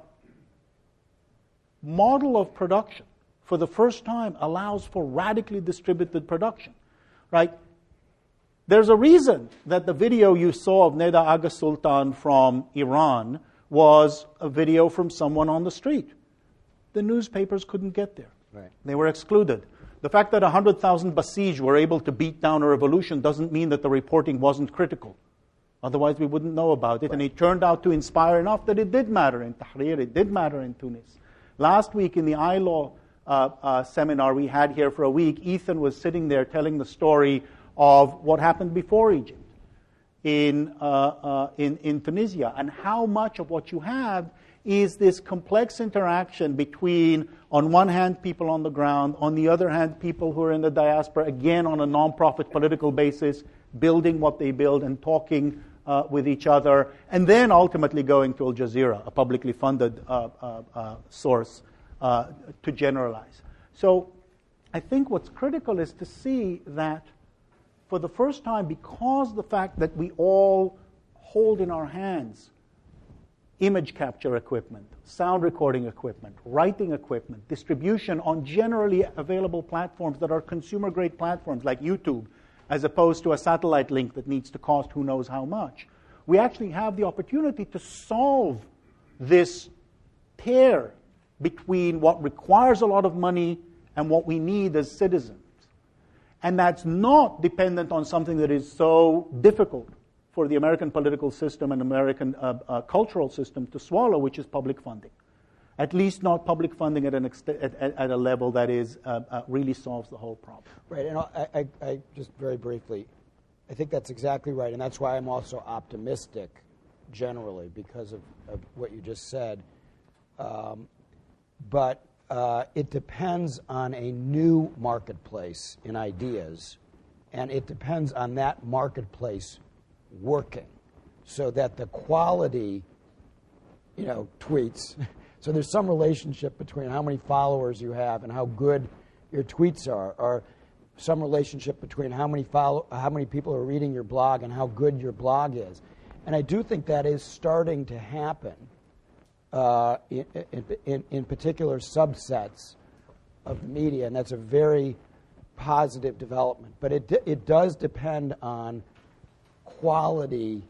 model of production for the first time allows for radically distributed production, right? There's a reason that the video you saw of Neda Agha Sultan from Iran was a video from someone on the street. The newspapers couldn't get there.
Right.
They were excluded. The fact that 100,000 Basij were able to beat down a revolution doesn't mean that the reporting wasn't critical. Otherwise, we wouldn't know about it. Right. And it turned out to inspire enough that it did matter in Tahrir, it did matter in Tunis. Last week in the ILO seminar we had here for a week, Ethan was sitting there telling the story of what happened before Egypt in Tunisia and how much of what you have is this complex interaction between, on one hand, people on the ground, on the other hand, people who are in the diaspora, again on a non-profit political basis, building what they build and talking with each other, and then ultimately going to Al Jazeera, a publicly funded source, to generalize. So I think what's critical is to see that for the first time, because the fact that we all hold in our hands image capture equipment, sound recording equipment, writing equipment, distribution on generally available platforms that are consumer-grade platforms like YouTube, as opposed to a satellite link that needs to cost who knows how much. We actually have the opportunity to solve this tear between what requires a lot of money and what we need as citizens. And that's not dependent on something that is so difficult for the American political system and American cultural system to swallow, which is public funding. At least not public funding at a level that is really solves the whole problem.
Right, and I just very briefly, I think that's exactly right, and that's why I'm also optimistic generally because of what you just said. But it depends on a new marketplace in ideas, and it depends on that marketplace working so that the quality, tweets. So there's some relationship between how many followers you have and how good your tweets are, or some relationship between how many people are reading your blog and how good your blog is. And I do think that is starting to happen in particular subsets of the media, and that's a very positive development. But it does depend on quality.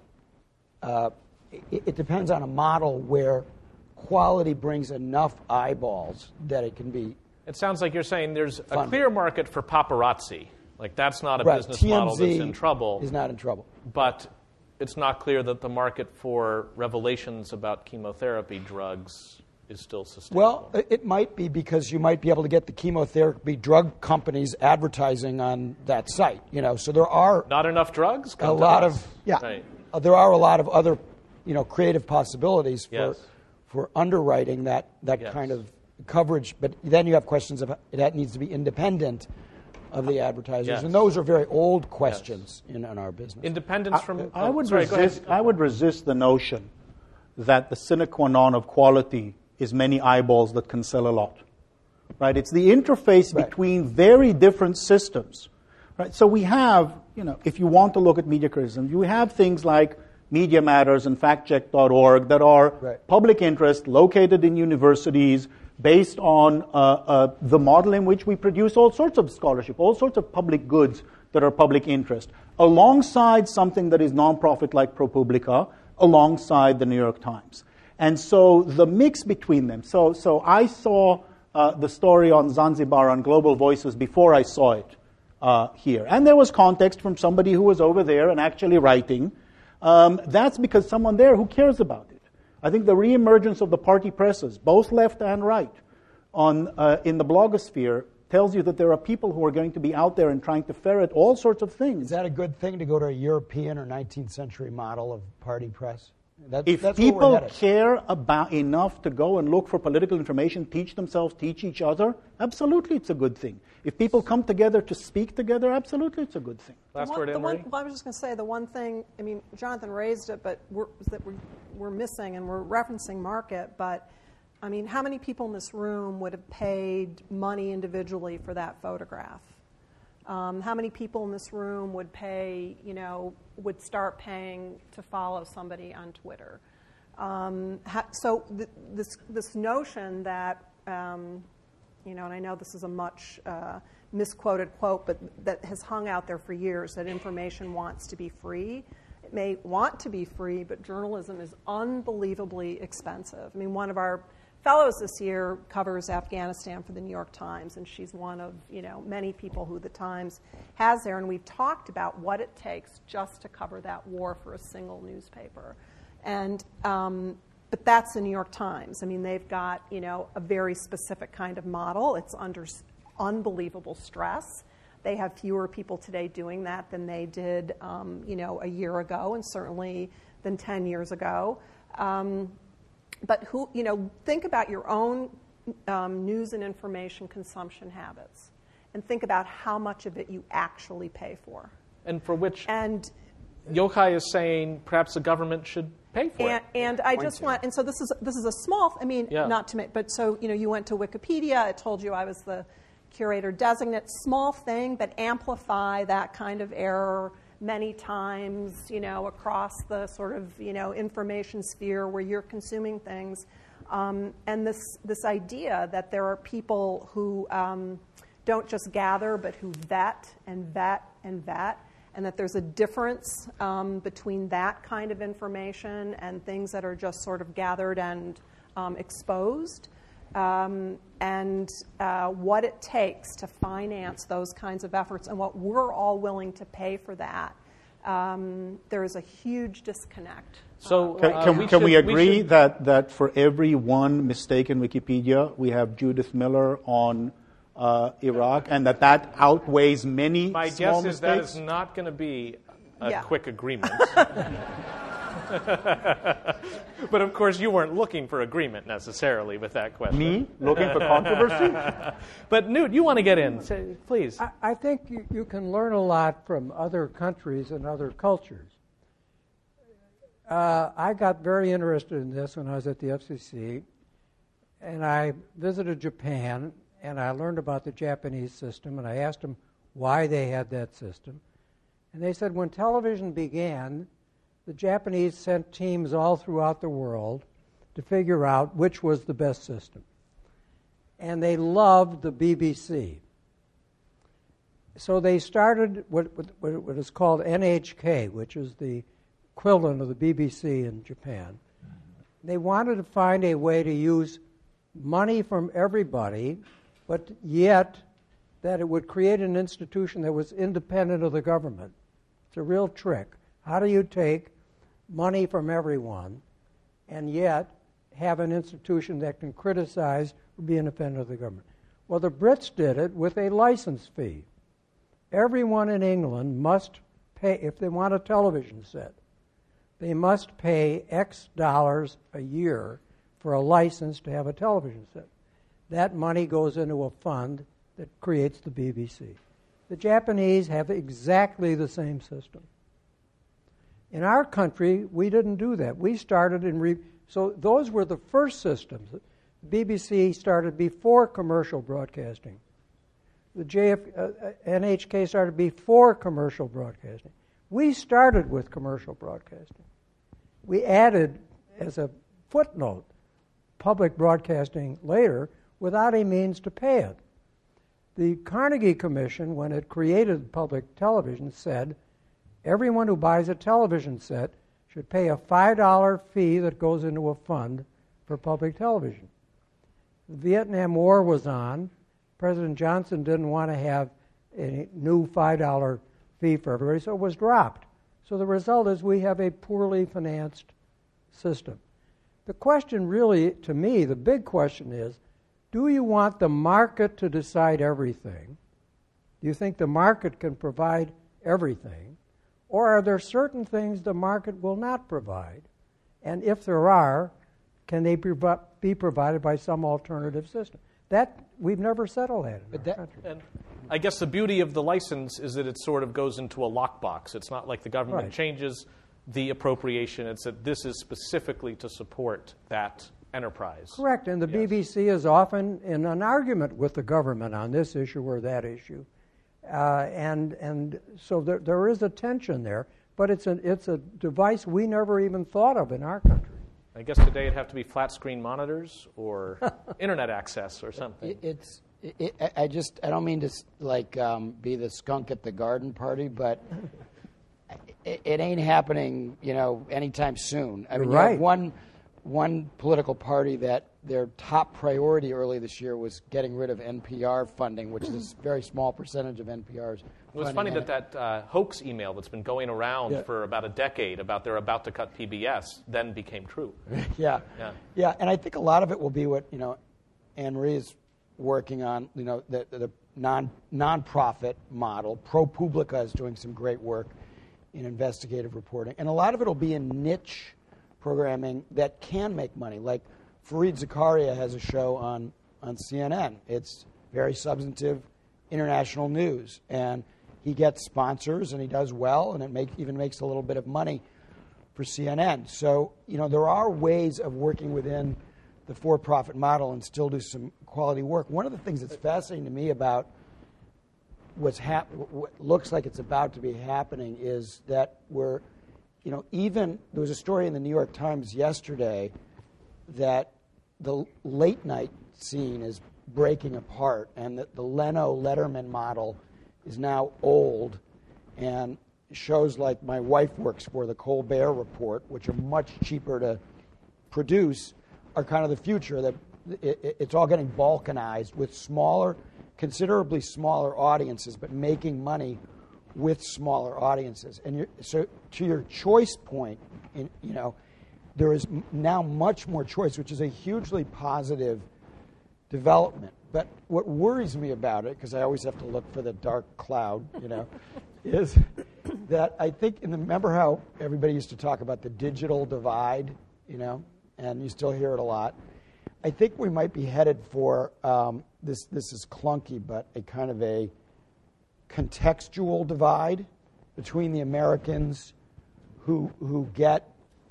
It depends on a model where quality brings enough eyeballs that it can be.
It sounds like you're saying there's a clear market for paparazzi. Like that's not a
right.
business
TMZ
model that's in trouble.
Is not in trouble.
But it's not clear that the market for revelations about chemotherapy drugs is still sustainable.
Well, it might be because you might be able to get the chemotherapy drug companies advertising on that site. So there are
not enough drugs.
A lot of
Right.
There are a lot of other, creative possibilities
Yes.
for underwriting that
Yes.
kind of coverage. But then you have questions of that needs to be independent of the advertisers,
Yes.
and those are very old questions in our business.
Independence from.
I would
sorry,
resist. I would resist the notion that the sine qua non of quality is many eyeballs that can sell a lot. Right? It's the interface
Right.
between very different systems. Right? So we have, if you want to look at media criticism, you have things like Media Matters and factcheck.org that are
Right.
public interest, located in universities, based on the model in which we produce all sorts of scholarship, all sorts of public goods that are public interest, alongside something that is nonprofit like ProPublica, alongside the New York Times. And so the mix between them. So I saw the story on Zanzibar on Global Voices before I saw it here. And there was context from somebody who was over there and actually writing. That's because someone there who cares about it. I think the reemergence of the party presses, both left and right, in the blogosphere tells you that there are people who are going to be out there and trying to ferret all sorts of things.
Is that a good thing to go to a European or 19th century model of party press?
If
that's
people care about enough to go and look for political information, teach themselves, teach each other, absolutely it's a good thing. If people come together to speak together, absolutely it's a good thing.
Last word, Anne-Marie?
I was just going to say the one thing, Jonathan raised it, but we're missing, and we're referencing market, but how many people in this room would have paid money individually for that photograph? How many people in this room would pay, would start paying to follow somebody on Twitter? So this notion that, and I know this is a much misquoted quote, but that has hung out there for years, that information wants to be free. It may want to be free, but journalism is unbelievably expensive. One of our fellows this year covers Afghanistan for the New York Times, and she's one of many people who the Times has there. And we've talked about what it takes just to cover that war for a single newspaper. And but that's the New York Times. They've got a very specific kind of model. It's under unbelievable stress. They have fewer people today doing that than they did a year ago, and certainly than 10 years ago. But think about your own news and information consumption habits, and think about how much of it you actually pay for.
And for which Yochai is saying perhaps the government should pay for it.
And I just want, and so this is a small, not to make, but so, you went to Wikipedia, it told you I was the curator designate, small thing, but amplify that kind of error many times, across the sort of, information sphere where you're consuming things. And this idea that there are people who don't just gather, but who vet and vet and vet, and that there's a difference between that kind of information and things that are just sort of gathered and exposed, and what it takes to finance those kinds of efforts and what we're all willing to pay for that. There is a huge disconnect.
So can we agree that for every one mistake in Wikipedia, we have Judith Miller on Iraq, and that outweighs many
My
small
guess is
mistakes?
that is not going to be a quick agreement. But of course, you weren't looking for agreement necessarily with that question.
Me? Looking for controversy?
But Newt, you want to get in. Say, please.
I think you can learn a lot from other countries and other cultures. I got very interested in this when I was at the FCC, and I visited Japan, and I learned about the Japanese system, and I asked them why they had that system. And they said when television began, the Japanese sent teams all throughout the world to figure out which was the best system. And they loved the BBC. So they started what is called NHK, which is the equivalent of the BBC in Japan. They wanted to find a way to use money from everybody, but yet that it would create an institution that was independent of the government. It's a real trick. How do you take money from everyone and yet have an institution that can criticize or be independent of the government? Well, the Brits did it with a license fee. Everyone in England must pay, if they want a television set, they must pay X dollars a year for a license to have a television set. That money goes into a fund that creates the BBC. The Japanese have exactly the same system. In our country, we didn't do that. We started so those were the first systems. The BBC started before commercial broadcasting. The NHK started before commercial broadcasting. We started with commercial broadcasting. We added, as a footnote, public broadcasting later without a means to pay it. The Carnegie Commission, when it created public television, said everyone who buys a television set should pay a $5 fee that goes into a fund for public television. The Vietnam War was on. President Johnson didn't want to have a new $5 fee for everybody, so it was dropped. So the result is we have a poorly financed system. The question really, to me, the big question is, do you want the market to decide everything? Do you think the market can provide everything? Or are there certain things the market will not provide? And if there are, can they be provided by some alternative system? That we've never settled that in our country.
And I guess the beauty of the license is that it sort of goes into a lockbox. It's not like the government changes the appropriation. It's that this is specifically to support that enterprise.
Correct, and the BBC is often in an argument with the government on this issue or that issue. And so there is a tension there, but it's a device we never even thought of in our country.
I guess today it'd have to be flat screen monitors or internet access or something.
I don't mean to be the skunk at the garden party, but it ain't happening, anytime soon. I mean,
right.
You have one political party that their top priority early this year was getting rid of NPR funding, which is a very small percentage of NPR's
It was funny that hoax email that's been going around for about a decade about they're about to cut PBS then became true.
Yeah, and I think a lot of it will be what Anne Marie is working on. The non-profit model. ProPublica is doing some great work in investigative reporting, and a lot of it will be in niche programming that can make money. Like Fareed Zakaria has a show on CNN. It's very substantive international news, and he gets sponsors, and he does well, and it even makes a little bit of money for CNN. So, there are ways of working within the for-profit model and still do some quality work. One of the things that's fascinating to me about what looks like it's about to be happening is that there was a story in the New York Times yesterday that the late night scene is breaking apart, and that the Leno-Letterman model is now old, and shows like my wife works for, the Colbert Report, which are much cheaper to produce, are kind of the future. That it's all getting balkanized with considerably smaller audiences, but making money with smaller audiences. And so, to your choice point, there is now much more choice, which is a hugely positive development. But what worries me about it, because I always have to look for the dark cloud, is that I think, remember how everybody used to talk about the digital divide, and you still hear it a lot. I think we might be headed for, this is clunky, but a kind of a contextual divide between the Americans who get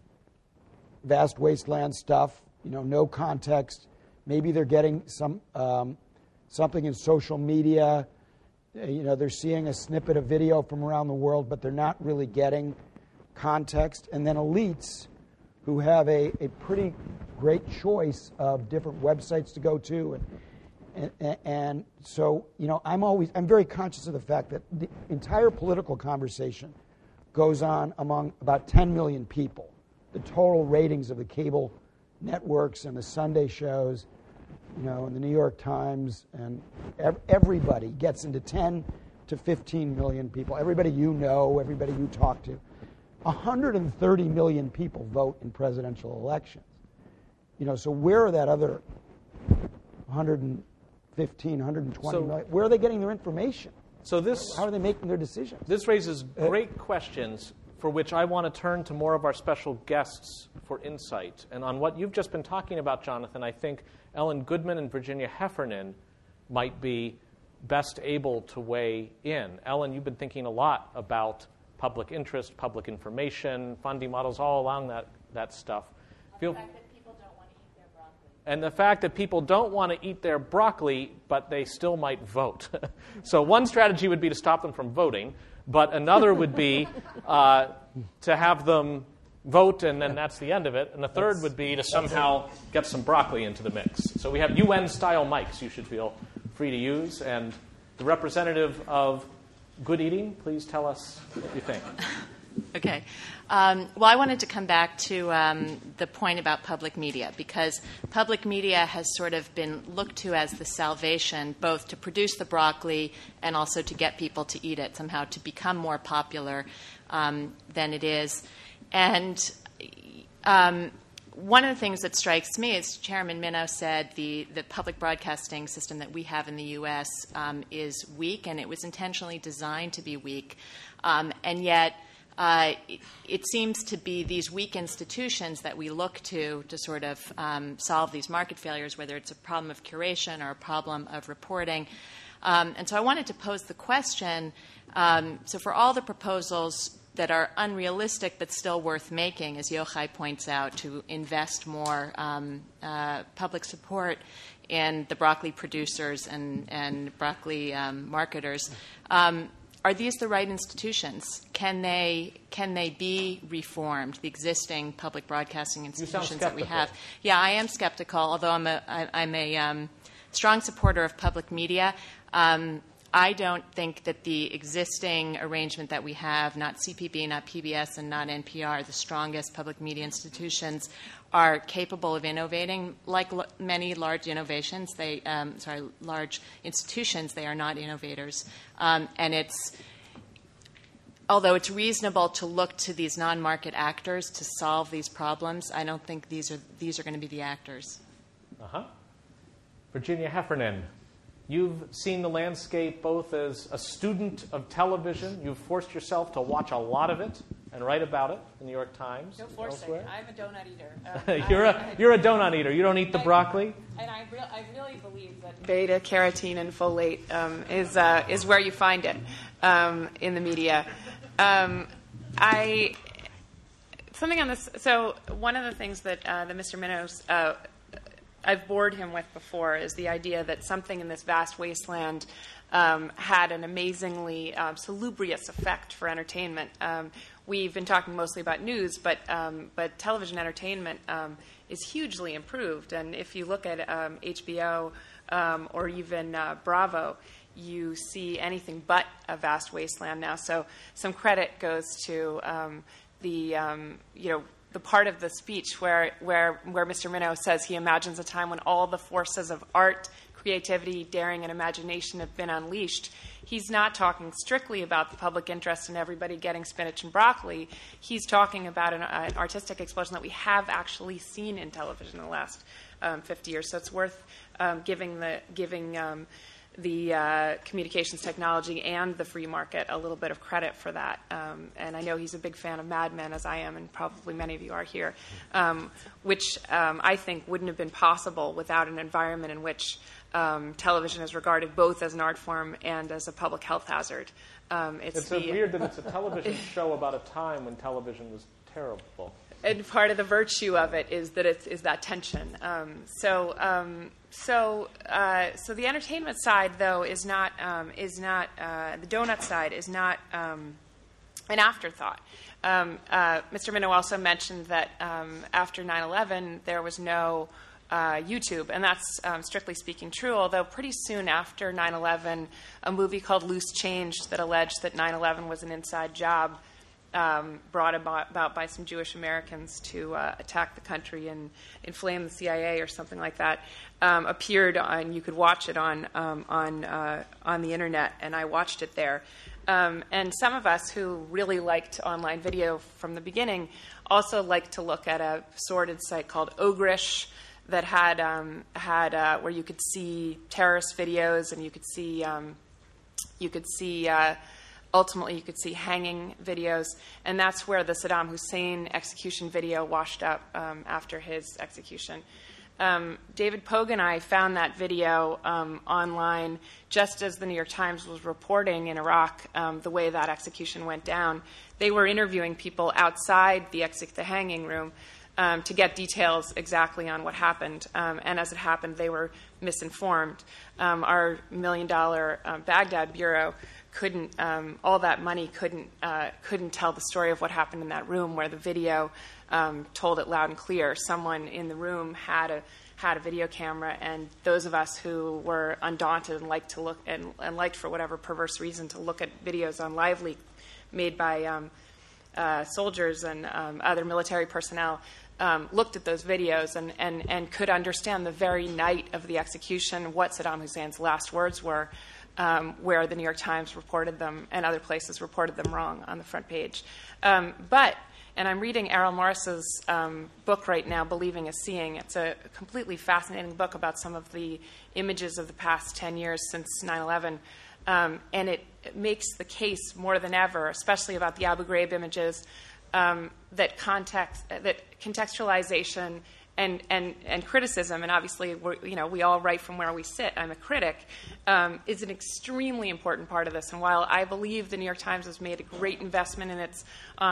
vast wasteland stuff, no context. Maybe they're getting something in social media. They're seeing a snippet of video from around the world, but they're not really getting context. And then elites who have a pretty great choice of different websites to go to. And so, I'm very conscious of the fact that the entire political conversation goes on among about 10 million people. The total ratings of the cable networks and the Sunday shows, and the New York Times, and everybody gets into 10 to 15 million people. Everybody everybody you talk to. 130 million people vote in presidential elections. So where are that other 115, 120 million? Where are they getting their information?
So
how are they making their decisions?
This raises great questions for which I want to turn to more of our special guests for insight. And on what you've just been talking about, Jonathan, I think Ellen Goodman and Virginia Heffernan might be best able to weigh in. Ellen, you've been thinking a lot about public interest, public information, funding models, all along that stuff.
The fact that people don't want to eat their broccoli.
And the fact that people don't want to eat their broccoli, but they still might vote. So one strategy would be to stop them from voting, but another would be to have them vote, and then that's the end of it. And the third would be to somehow get some broccoli into the mix. So we have UN-style mics you should feel free to use. And the representative of Good Eating, please tell us what you think.
Okay. Well, I wanted to come back to the point about public media, because public media has sort of been looked to as the salvation, both to produce the broccoli and also to get people to eat it, somehow to become more popular than it is. And one of the things that strikes me is Chairman Minow said the public broadcasting system that we have in the U.S. Is weak, and it was intentionally designed to be weak. And yet it seems to be these weak institutions that we look to sort of solve these market failures, whether it's a problem of curation or a problem of reporting. And so I wanted to pose the question, so for all the proposals that are unrealistic but still worth making, as Yochai points out, to invest more public support in the broccoli producers and broccoli marketers, are these the right institutions? Can they be reformed? The existing public broadcasting institutions that we have. Yeah, I am skeptical. Although I'm a strong supporter of public media. I don't think that the existing arrangement that we have, not CPB, not PBS, and not NPR, the strongest public media institutions, are capable of innovating. Like many large innovations, large institutions, they are not innovators. And although it's reasonable to look to these non-market actors to solve these problems, I don't think these are going to be the actors.
Virginia Heffernan. You've seen the landscape both as a student of television. You've forced yourself to watch a lot of it and write about it in the New York Times.
Don't force it. I'm a donut eater.
You're a donut eater. You don't eat the broccoli?
And I really believe that beta carotene and folate is where you find it in the media. Something on this. So one of the things that Mr. Minnow's I've bored him with before is the idea that something in this vast wasteland had an amazingly salubrious effect for entertainment. We've been talking mostly about news, but television entertainment is hugely improved. And if you look at HBO or even Bravo, you see anything but a vast wasteland now. So some credit goes to the part of the speech where Mr. Minow says he imagines a time when all the forces of art, creativity, daring, and imagination have been unleashed. He's not talking strictly about the public interest in everybody getting spinach and broccoli. He's talking about an artistic explosion that we have actually seen in television in the last 50 years. So it's worth giving the communications technology and the free market a little bit of credit for that. And I know he's a big fan of Mad Men, as I am, and probably many of you are here, which I think wouldn't have been possible without an environment in which television is regarded both as an art form and as a public health hazard.
It's weird that it's a television show about a time when television was terrible.
And part of the virtue of it is that is that tension. So the entertainment side, though, is not the donut side is not an afterthought. Mr. Minow also mentioned that after 9/11 there was no YouTube, and that's strictly speaking true, although pretty soon after 9/11, a movie called Loose Change that alleged that 9/11 was an inside job brought about by some Jewish Americans to attack the country and inflame the CIA or something like that, appeared on. You could watch it on the internet, and I watched it there. And some of us who really liked online video from the beginning also liked to look at a sordid site called Ogrish that had where you could see terrorist videos, and you could see ultimately, you could see hanging videos, and that's where the Saddam Hussein execution video washed up after his execution. David Pogue and I found that video online just as the New York Times was reporting in Iraq the way that execution went down. They were interviewing people outside the hanging room to get details exactly on what happened. And as it happened, they were misinformed. Our $1 million Baghdad bureau couldn't, all that money couldn't tell the story of what happened in that room, where the video told it loud and clear. Someone in the room had a video camera, and those of us who were undaunted and liked to look and liked, for whatever perverse reason, to look at videos on LiveLeak made by soldiers and other military personnel, looked at those videos and could understand the very night of the execution what Saddam Hussein's last words were, where the New York Times reported them and other places reported them wrong on the front page. And I'm reading Errol Morris's book right now, Believing is Seeing. It's a completely fascinating book about some of the images of the past 10 years since 9/11. And it makes the case more than ever, especially about the Abu Ghraib images, that contextualization and criticism, and obviously we all write from where we sit. I'm a critic, is an extremely important part of this. And while I believe the New York Times has made a great investment in its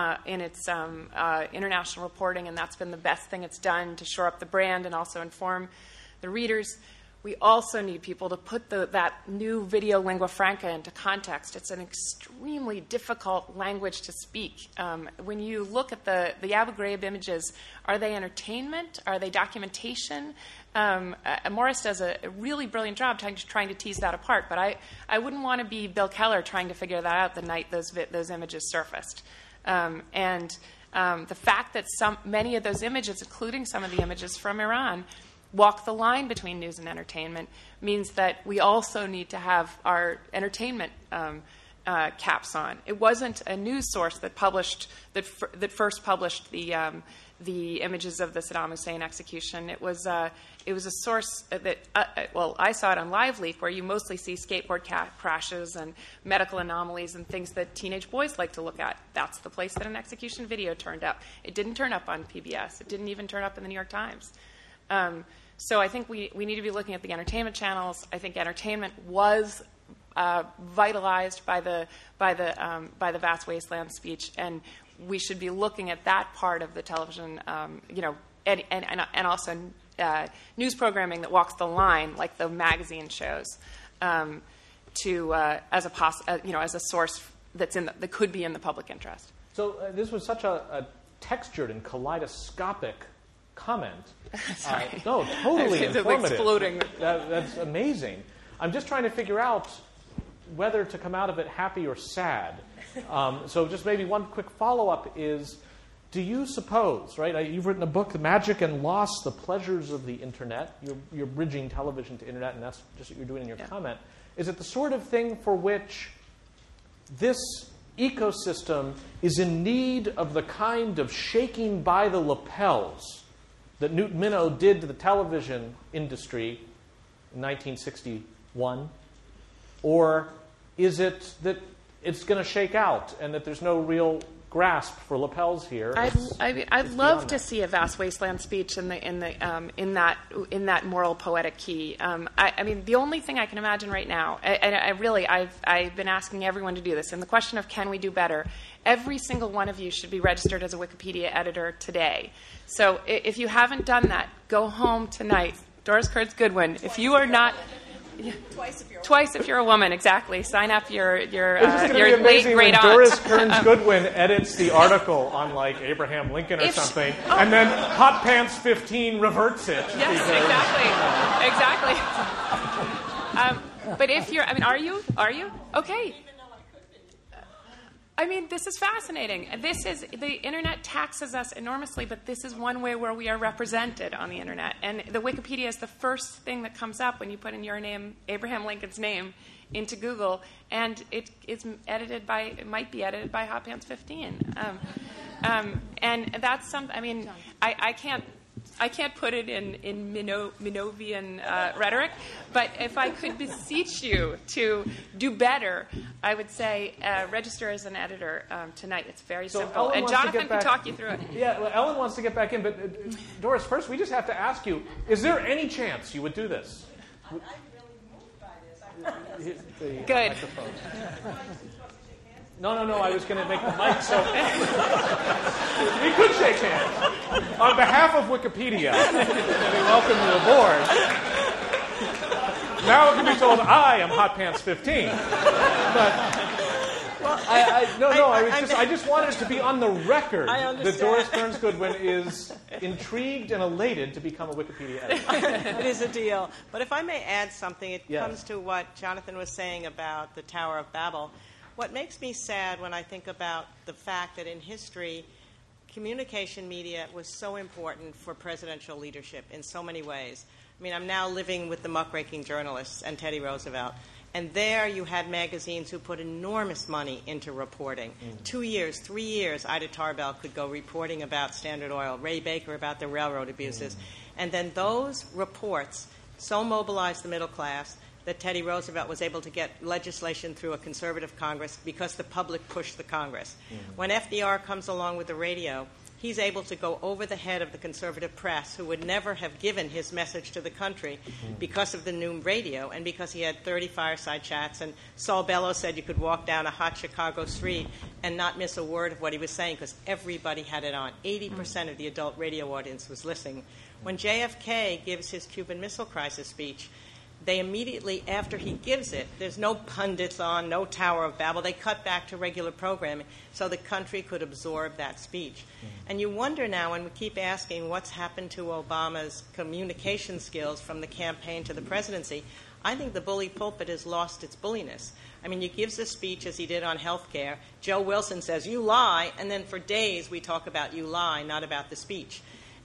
international reporting, and that's been the best thing it's done to shore up the brand and also inform the readers, we also need people to put that new video lingua franca into context. It's an extremely difficult language to speak. When you look at the Abu Ghraib images, are they entertainment? Are they documentation? Morris does a really brilliant job trying to tease that apart, but I wouldn't want to be Bill Keller trying to figure that out the night those images surfaced. The fact that many of those images, including some of the images from Iran, walk the line between news and entertainment means that we also need to have our entertainment caps on. It wasn't a news source that first published the images of the Saddam Hussein execution. It was a source that I saw it on LiveLeak, where you mostly see skateboard crashes and medical anomalies and things that teenage boys like to look at. That's the place that an execution video turned up. It didn't turn up on PBS. It didn't even turn up in the New York Times. So I think we need to be looking at the entertainment channels. I think entertainment was vitalized by the vast wasteland speech, and we should be looking at that part of the television, and also news programming that walks the line, like the magazine shows, as a source that could be in the public interest.
So this was such a textured and kaleidoscopic comment. No, totally informative.
Exploding.
That's amazing. I'm just trying to figure out whether to come out of it happy or sad. So just maybe one quick follow-up is, do you suppose, right, you've written a book, The Magic and Loss, The Pleasures of the Internet. You're bridging television to Internet, and that's just what you're doing in your comment. Is it the sort of thing for which this ecosystem is in need of the kind of shaking by the lapels that Newt Minow did to the television industry in 1961? Or is it that it's going to shake out and that there's no real grasp for lapels here?
I'd love to see a vast wasteland speech in that moral poetic key. I mean, the only thing I can imagine right now, and I've been asking everyone to do this, and the question of can we do better, every single one of you should be registered as a Wikipedia editor today. So if you haven't done that, go home tonight. Doris Kearns Goodwin, if you are not... Twice if you're a woman, exactly. Sign up your late great aunt.
Doris Kearns Goodwin edits the article on like Abraham Lincoln or something, and then Hot Pants 15 reverts it.
Yes, exactly. But if you're, are you? Okay. I mean, this is fascinating. The internet taxes us enormously, but this is one way where we are represented on the internet. And the Wikipedia is the first thing that comes up when you put in your name, Abraham Lincoln's name, into Google, and it might be edited by Hot Pants 15. And that's something. I mean, I can't put it in Minovian rhetoric, but if I could beseech you to do better, I would say register as an editor tonight. It's very simple. And Jonathan can talk you through it.
Yeah, well, Ellen wants to get back in, but Doris, first we just have to ask you, is there any chance you would do this?
I'm really moved by this.
Good.
No, I was going to make the mic so we could shake hands. On behalf of Wikipedia, we welcome you aboard. Now it can be told, I am Hot Pants 15. But I just wanted to be on the record that Doris Kearns Goodwin is intrigued and elated to become a Wikipedia editor.
It is a deal. But if I may add something, it comes to what Jonathan was saying about the Tower of Babel. What makes me sad when I think about the fact that in history, communication media was so important for presidential leadership in so many ways. I mean, I'm now living with the muckraking journalists and Teddy Roosevelt. And there you had magazines who put enormous money into reporting. 2 years, 3 years, Ida Tarbell could go reporting about Standard Oil, Ray Baker about the railroad abuses. And then those reports so mobilized the middle class that Teddy Roosevelt was able to get legislation through a conservative Congress because the public pushed the Congress. When FDR comes along with the radio, he's able to go over the head of the conservative press, who would never have given his message to the country because of the new radio and because he had 30 fireside chats. And Saul Bellows said you could walk down a hot Chicago street and not miss a word of what he was saying because everybody had it on. 80% of the adult radio audience was listening. When JFK gives his Cuban Missile Crisis speech, they immediately, after he gives it, there's no pundits on, no Tower of Babel. They cut back to regular programming so the country could absorb that speech. And you wonder now, and we keep asking what's happened to Obama's communication skills from the campaign to the presidency. I think the bully pulpit has lost its bulliness. I mean, he gives a speech, as he did on health care. Joe Wilson says, you lie, and then for days we talk about you lie, not about the speech.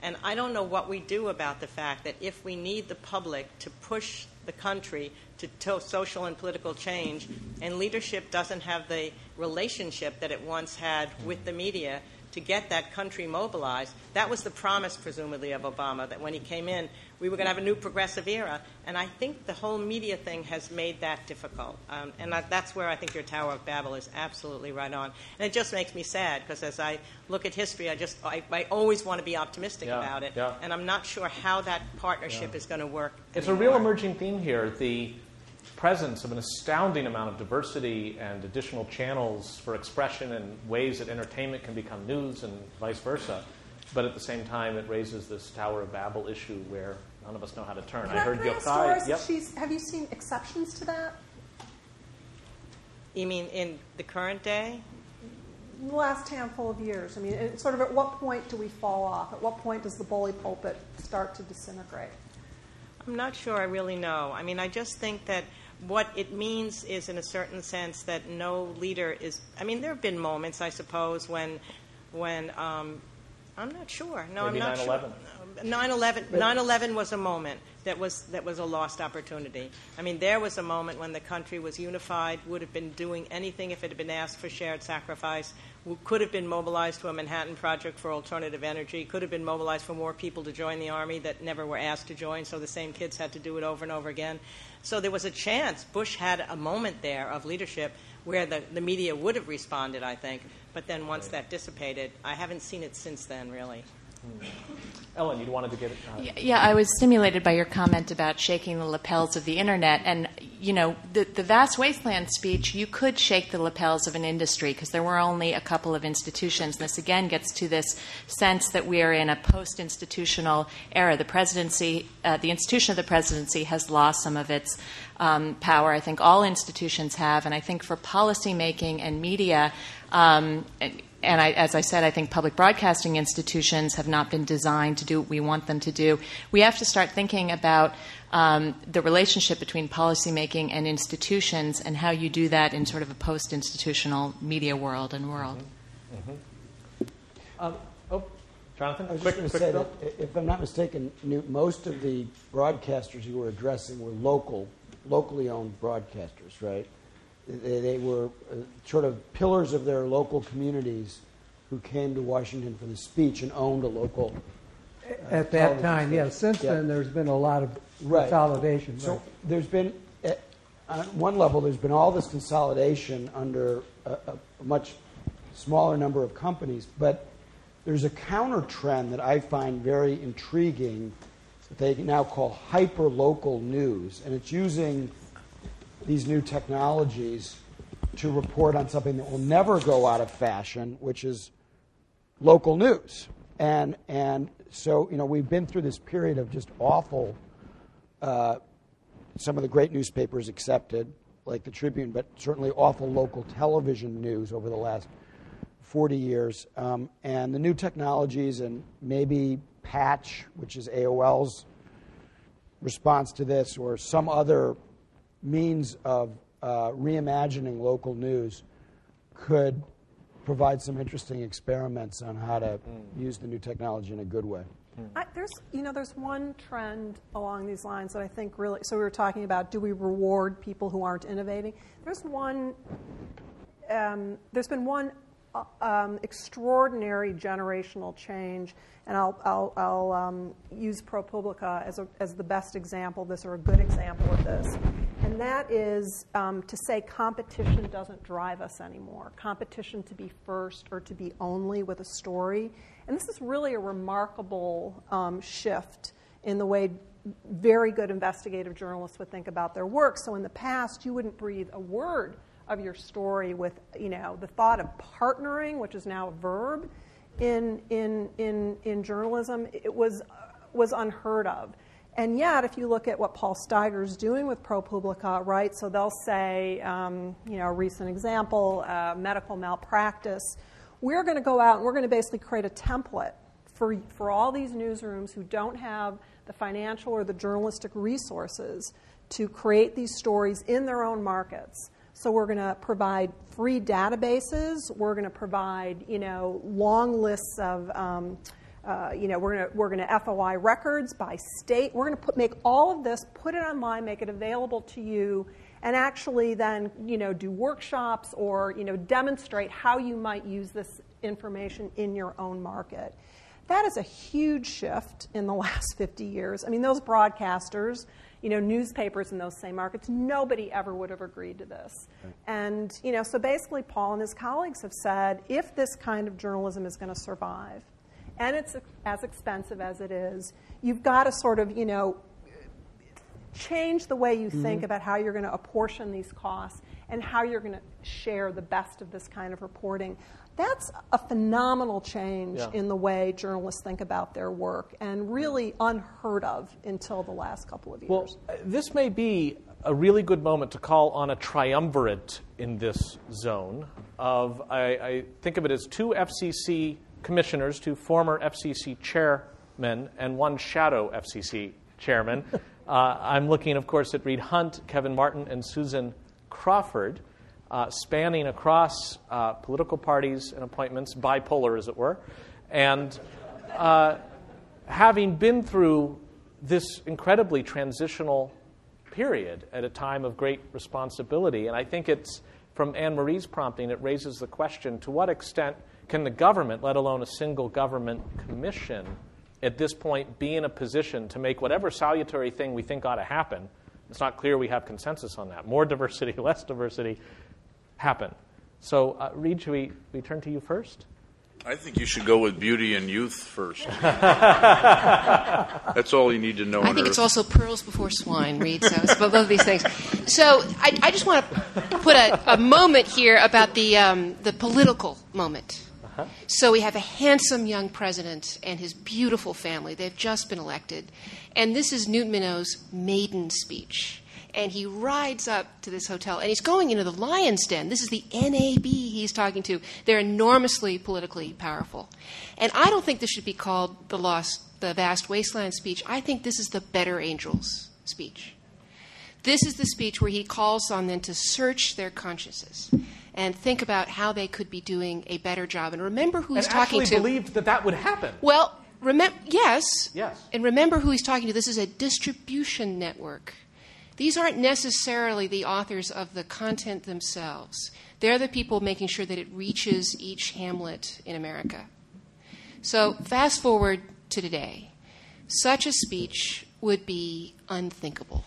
And I don't know what we do about the fact that if we need the public to push the country to social and political change, and leadership doesn't have the relationship that it once had with the media to get that country mobilized. That was the promise, presumably, of Obama, that when he came in, we were going to have a new progressive era. And I think the whole media thing has made that difficult. That's where I think your Tower of Babel is absolutely right on. And it just makes me sad, because as I look at history, I always want to be optimistic about it.
Yeah.
And I'm not sure how that partnership is going to work
It's
anymore.
a real emerging theme here, the presence of an astounding amount of diversity and additional channels for expression and ways that entertainment can become news and vice versa. But at the same time, it raises this Tower of Babel issue where none of us know how to turn.
Can I
heard
ask
Yochai.
Doris, have you seen exceptions to that?
You mean in the current day?
The last handful of years. I mean, sort of at what point do we fall off? At what point does the bully pulpit start to disintegrate?
I'm not sure I really know. I mean, I just think that what it means is, in a certain sense, that no leader is... I mean, there have been moments, I suppose, when I'm not sure. No,
Maybe
I'm not
9/11.
sure. 9/11 was a moment that was a lost opportunity. I mean, there was a moment when the country was unified, would have been doing anything if it had been asked for shared sacrifice, could have been mobilized to a Manhattan Project for alternative energy, could have been mobilized for more people to join the Army that never were asked to join, so the same kids had to do it over and over again. So there was a chance. Bush had a moment there of leadership where the media would have responded, I think. But then once that dissipated, I haven't seen it since then, really.
Ellen, you wanted to get it?
Yeah, I was stimulated by your comment about shaking the lapels of the Internet. And, you know, the vast wasteland speech, you could shake the lapels of an industry because there were only a couple of institutions. This, again, gets to this sense that we are in a post-institutional era. The presidency, the institution of the presidency has lost some of its power. I think all institutions have. And I think for policymaking and media, as I said, I think public broadcasting institutions have not been designed to do what we want them to do. We have to start thinking about the relationship between policymaking and institutions and how you do that in sort of a post-institutional media world.
I
Jonathan,
was just going to say that, if I'm not mistaken, Newt, most of the broadcasters you were addressing were locally owned broadcasters, right? They were sort of pillars of their local communities who came to Washington for the speech and owned a local
at that time, yes. Since then, there's been a lot of consolidation.
So there's been, on one level, there's been all this consolidation under a much smaller number of companies, but there's a counter trend that I find very intriguing that they now call hyper-local news, and it's using these new technologies to report on something that will never go out of fashion, which is local news. And so, you know, we've been through this period of just awful, some of the great newspapers accepted, like the Tribune, but certainly awful local television news over the last 40 years. And the new technologies and maybe Patch, which is AOL's response to this, or some other means of reimagining local news could provide some interesting experiments on how to use the new technology in a good way.
There's one trend along these lines that I think really, so we were talking about, do we reward people who aren't innovating? There's been one extraordinary generational change, and I'll use ProPublica as the best example of this, or a good example of this. And that is to say competition doesn't drive us anymore. Competition to be first or to be only with a story. And this is really a remarkable shift in the way very good investigative journalists would think about their work. So in the past, you wouldn't breathe a word of your story with, the thought of partnering, which is now a verb in journalism. It was unheard of. And yet, if you look at what Paul Steiger's doing with ProPublica, right, so they'll say, a recent example, medical malpractice, we're going to go out and we're going to basically create a template for all these newsrooms who don't have the financial or the journalistic resources to create these stories in their own markets. So we're going to provide free databases. We're going to provide, long lists of we're gonna FOI records by state. We're gonna make all of this, put it online, make it available to you, and actually then do workshops or demonstrate how you might use this information in your own market. That is a huge shift in the last 50 years. I mean, those broadcasters, newspapers in those same markets, nobody ever would have agreed to this. Right. And, so basically Paul and his colleagues have said, if this kind of journalism is going to survive, and it's as expensive as it is, you've got to sort of, change the way you think about how you're going to apportion these costs and how you're going to share the best of this kind of reporting. That's a phenomenal change in the way journalists think about their work, and really unheard of until the last couple of years.
Well, this may be a really good moment to call on a triumvirate in this zone of, I think of it as 2 FCC commissioners, 2 former FCC chairmen, and 1 shadow FCC chairman. I'm looking, of course, at Reed Hundt, Kevin Martin, and Susan Crawford, spanning across political parties and appointments, bipolar as it were, and having been through this incredibly transitional period at a time of great responsibility. And I think it's, from Anne Marie's prompting, it raises the question, to what extent can the government, let alone a single government commission, at this point be in a position to make whatever salutary thing we think ought to happen, it's not clear we have consensus on that, more diversity, less diversity, happen. So, Reed, should we turn to you first?
I think you should go with beauty and youth first. That's all you need to know.
I think it's also pearls before swine, Reed, so it's both of these things. So I just want to put a moment here about the political moment. Uh-huh. So we have a handsome young president and his beautiful family. They've just been elected. And this is Newt Minow's maiden speech. And he rides up to this hotel, and he's going into the Lion's Den. This is the NAB he's talking to. They're enormously politically powerful. And I don't think this should be called the Vast Wasteland speech. I think this is the Better Angels speech. This is the speech where he calls on them to search their consciences and think about how they could be doing a better job. And remember who he's talking to.
And actually believed that would happen.
Well, yes. And remember who he's talking to. This is a distribution network. These aren't necessarily the authors of the content themselves. They're the people making sure that it reaches each hamlet in America. So fast forward to today. Such a speech would be unthinkable.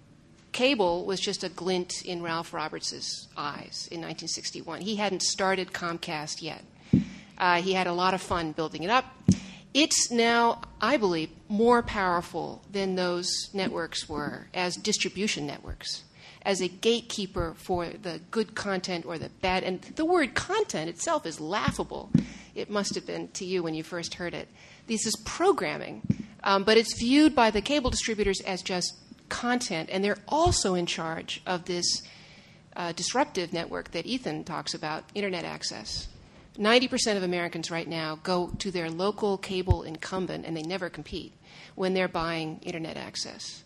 Cable was just a glint in Ralph Roberts' eyes in 1961. He hadn't started Comcast yet. He had a lot of fun building it up. It's now, I believe, more powerful than those networks were as distribution networks, as a gatekeeper for the good content or the bad. And the word content itself is laughable. It must have been to you when you first heard it. This is programming, but it's viewed by the cable distributors as just content, and they're also in charge of this disruptive network that Ethan talks about, Internet access. 90% of Americans right now go to their local cable incumbent, and they never compete when they're buying Internet access.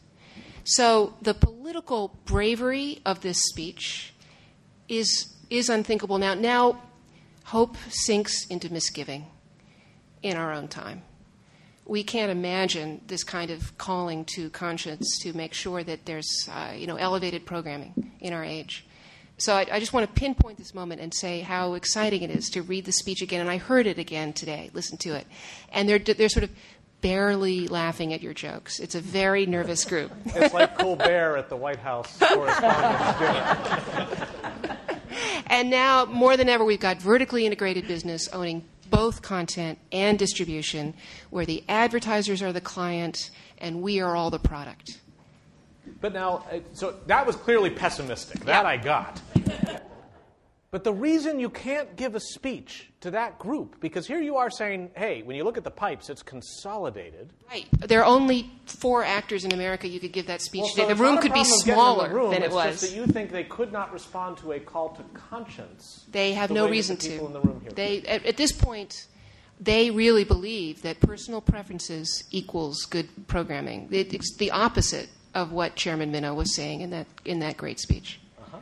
So the political bravery of this speech is unthinkable now. Now, hope sinks into misgiving in our own time. We can't imagine this kind of calling to conscience to make sure that there's elevated programming in our age. So I just want to pinpoint this moment and say how exciting it is to read the speech again. And I heard it again today, listen to it. And they're sort of barely laughing at your jokes. It's a very nervous group.
It's like Colbert at the White House Correspondents' Dinner.
And now, more than ever, we've got vertically integrated business owning both content and distribution, where the advertisers are the client and we are all the product.
But now, so that was clearly pessimistic. That I got. But the reason you can't give a speech to that group, because here you are saying, hey, when you look at the pipes, it's consolidated.
Right. There are only 4 actors in America you could give that speech to. The room could be smaller than it was.
It's just that you think they could not respond to a call to conscience.
They have no reason to. At this point, they really believe that personal preferences equals good programming. It's the opposite of what Chairman Minow was saying in that great speech.
Uh-huh.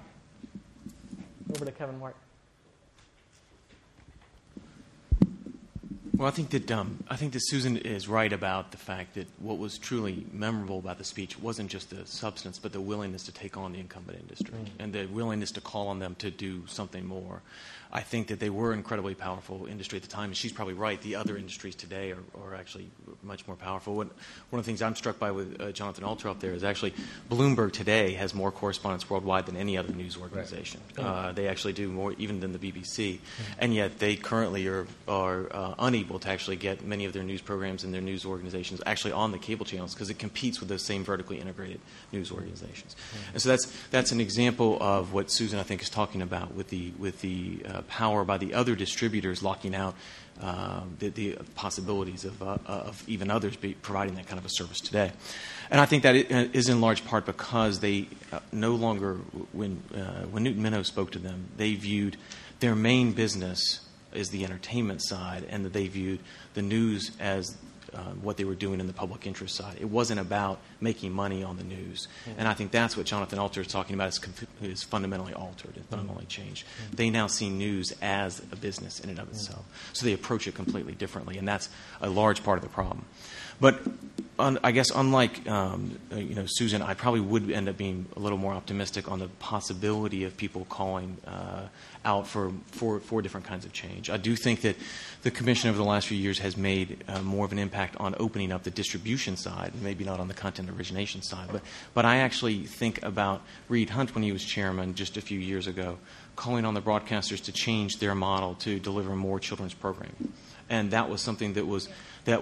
Over to Kevin Martin.
Well, I think that Susan is right about the fact that what was truly memorable about the speech wasn't just the substance, but the willingness to take on the incumbent industry and the willingness to call on them to do something more. I think that they were an incredibly powerful industry at the time, and she's probably right. The other industries today are actually much more powerful. One of the things I'm struck by with Jonathan Alter up there is actually Bloomberg today has more correspondents worldwide than any other news organization. Right. They actually do more even than the BBC, and yet they currently are unable to actually get many of their news programs and their news organizations actually on the cable channels because it competes with those same vertically integrated news organizations. And so that's an example of what Susan, I think, is talking about with the power by the other distributors locking out the possibilities of even others providing that kind of a service today. And I think that is in large part because they no longer, when Newton Minow spoke to them, they viewed their main business as the entertainment side, and that they viewed the news as what they were doing in the public interest side. It wasn't about making money on the news. And I think that's what Jonathan Alter is talking about is fundamentally altered and fundamentally changed. They now see news as a business in and of itself. So they approach it completely differently, and that's a large part of the problem. But I guess unlike Susan, I probably would end up being a little more optimistic on the possibility of people calling out for different kinds of change. I do think that the Commission over the last few years has made more of an impact on opening up the distribution side, maybe not on the content origination side. But I actually think about Reed Hundt when he was chairman just a few years ago, calling on the broadcasters to change their model to deliver more children's programming. And that was something that was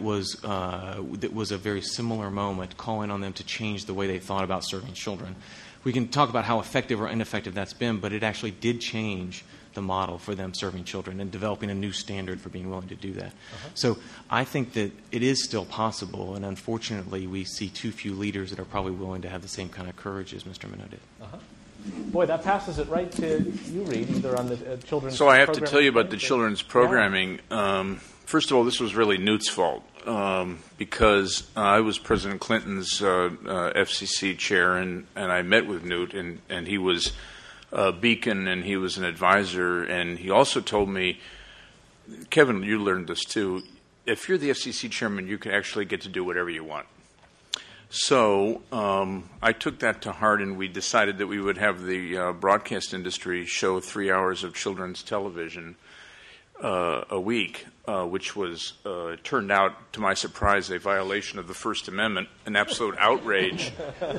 a very similar moment, calling on them to change the way they thought about serving children. We can talk about how effective or ineffective that's been, but it actually did change the model for them serving children and developing a new standard for being willing to do that. So I think that it is still possible, and unfortunately we see too few leaders that are probably willing to have the same kind of courage as Mr. Minow did.
Boy, that passes it right to you, Reed, either on the children's
So I have to tell you about the children's programming. First of all, this was really Newt's fault because I was President Clinton's FCC chair, and I met with Newt, and he was a beacon, and he was an advisor, and he also told me, Kevin, you learned this too, if you're the FCC chairman, you can actually get to do whatever you want. So I took that to heart, and we decided that we would have the broadcast industry show 3 hours of children's television a week, which was turned out, to my surprise, a violation of the First Amendment, an absolute outrage.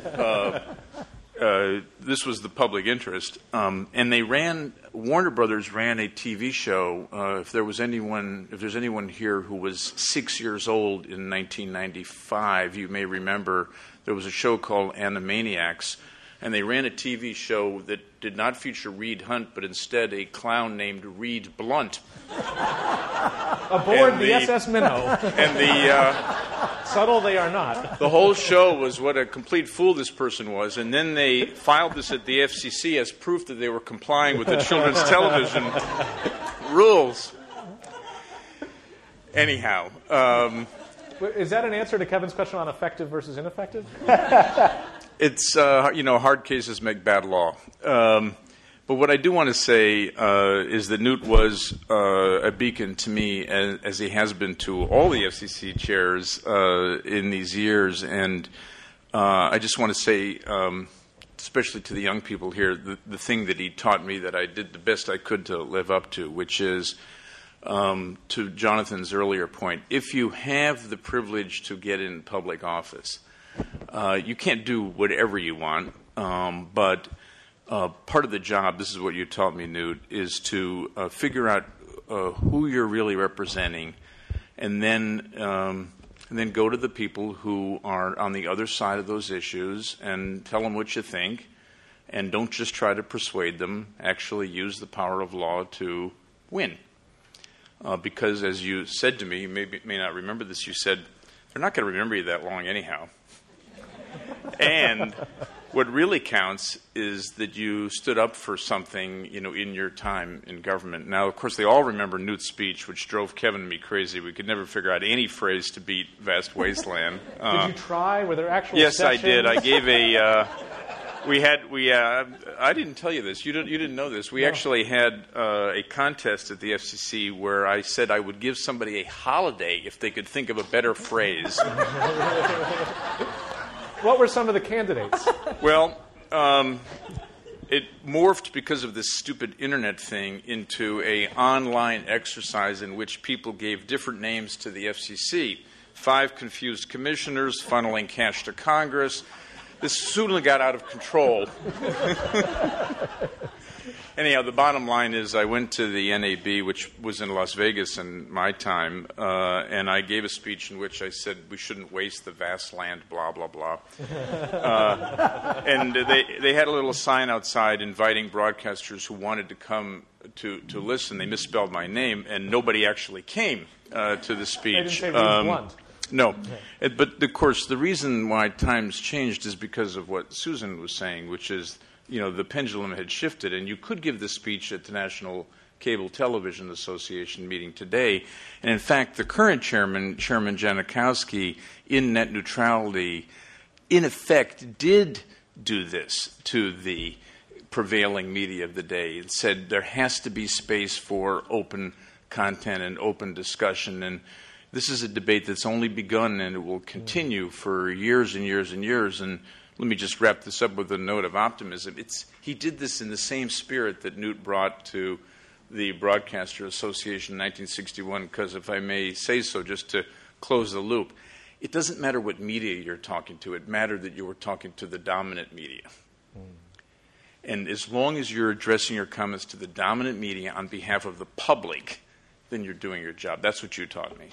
This was the public interest, and Warner Brothers ran a TV show. If there's anyone here who was 6 years old in 1995, you may remember there was a show called Animaniacs, and they ran a TV show that did not feature Reed Hundt, but instead a clown named Reed Blunt.
Aboard the SS Minnow.
And
subtle they are not.
The whole show was what a complete fool this person was, and then they filed this at the FCC as proof that they were complying with the children's television rules. Anyhow.
Is that an answer to Kevin's question on effective versus ineffective?
It's, hard cases make bad law. But what I do want to say is that Newt was a beacon to me, as he has been to all the FCC chairs in these years. And I just want to say, especially to the young people here, the thing that he taught me that I did the best I could to live up to, which is, to Jonathan's earlier point, if you have the privilege to get in public office, you can't do whatever you want, but part of the job, this is what you taught me, Newt, is to figure out who you're really representing, and then go to the people who are on the other side of those issues and tell them what you think, and don't just try to persuade them. Actually use the power of law to win. Because as you said to me, you may not remember this, you said, they're not going to remember you that long anyhow. And what really counts is that you stood up for something, in your time in government. Now, of course, they all remember Newt's speech, which drove Kevin and me crazy. We could never figure out any phrase to beat Vast Wasteland.
Did you try? Were there actual
Yes,
sessions?
I did. I gave a I didn't tell you this. You didn't know this. We actually had a contest at the FCC where I said I would give somebody a holiday if they could think of a better phrase.
What were some of the candidates?
Well, it morphed because of this stupid internet thing into an online exercise in which people gave different names to the FCC. 5 confused commissioners funneling cash to Congress. This soon got out of control. Anyhow, the bottom line is I went to the NAB, which was in Las Vegas in my time, and I gave a speech in which I said we shouldn't waste the vast land, blah, blah, blah. And they had a little sign outside inviting broadcasters who wanted to come to listen. They misspelled my name, and nobody actually came to the speech.
They didn't say Blunt.
No. But, of course, the reason why times changed is because of what Susan was saying, which is, the pendulum had shifted, and you could give this speech at the National Cable Television Association meeting today. And, in fact, the current chairman, Chairman Janikowski, in net neutrality, in effect, did do this to the prevailing media of the day. It said there has to be space for open content and open discussion, and this is a debate that's only begun, and it will continue for years and years and years. And let me just wrap this up with a note of optimism. He did this in the same spirit that Newt brought to the Broadcaster Association in 1961, because if I may say so, just to close the loop, it doesn't matter what media you're talking to. It mattered that you were talking to the dominant media. And as long as you're addressing your comments to the dominant media on behalf of the public, then you're doing your job. That's what you taught me.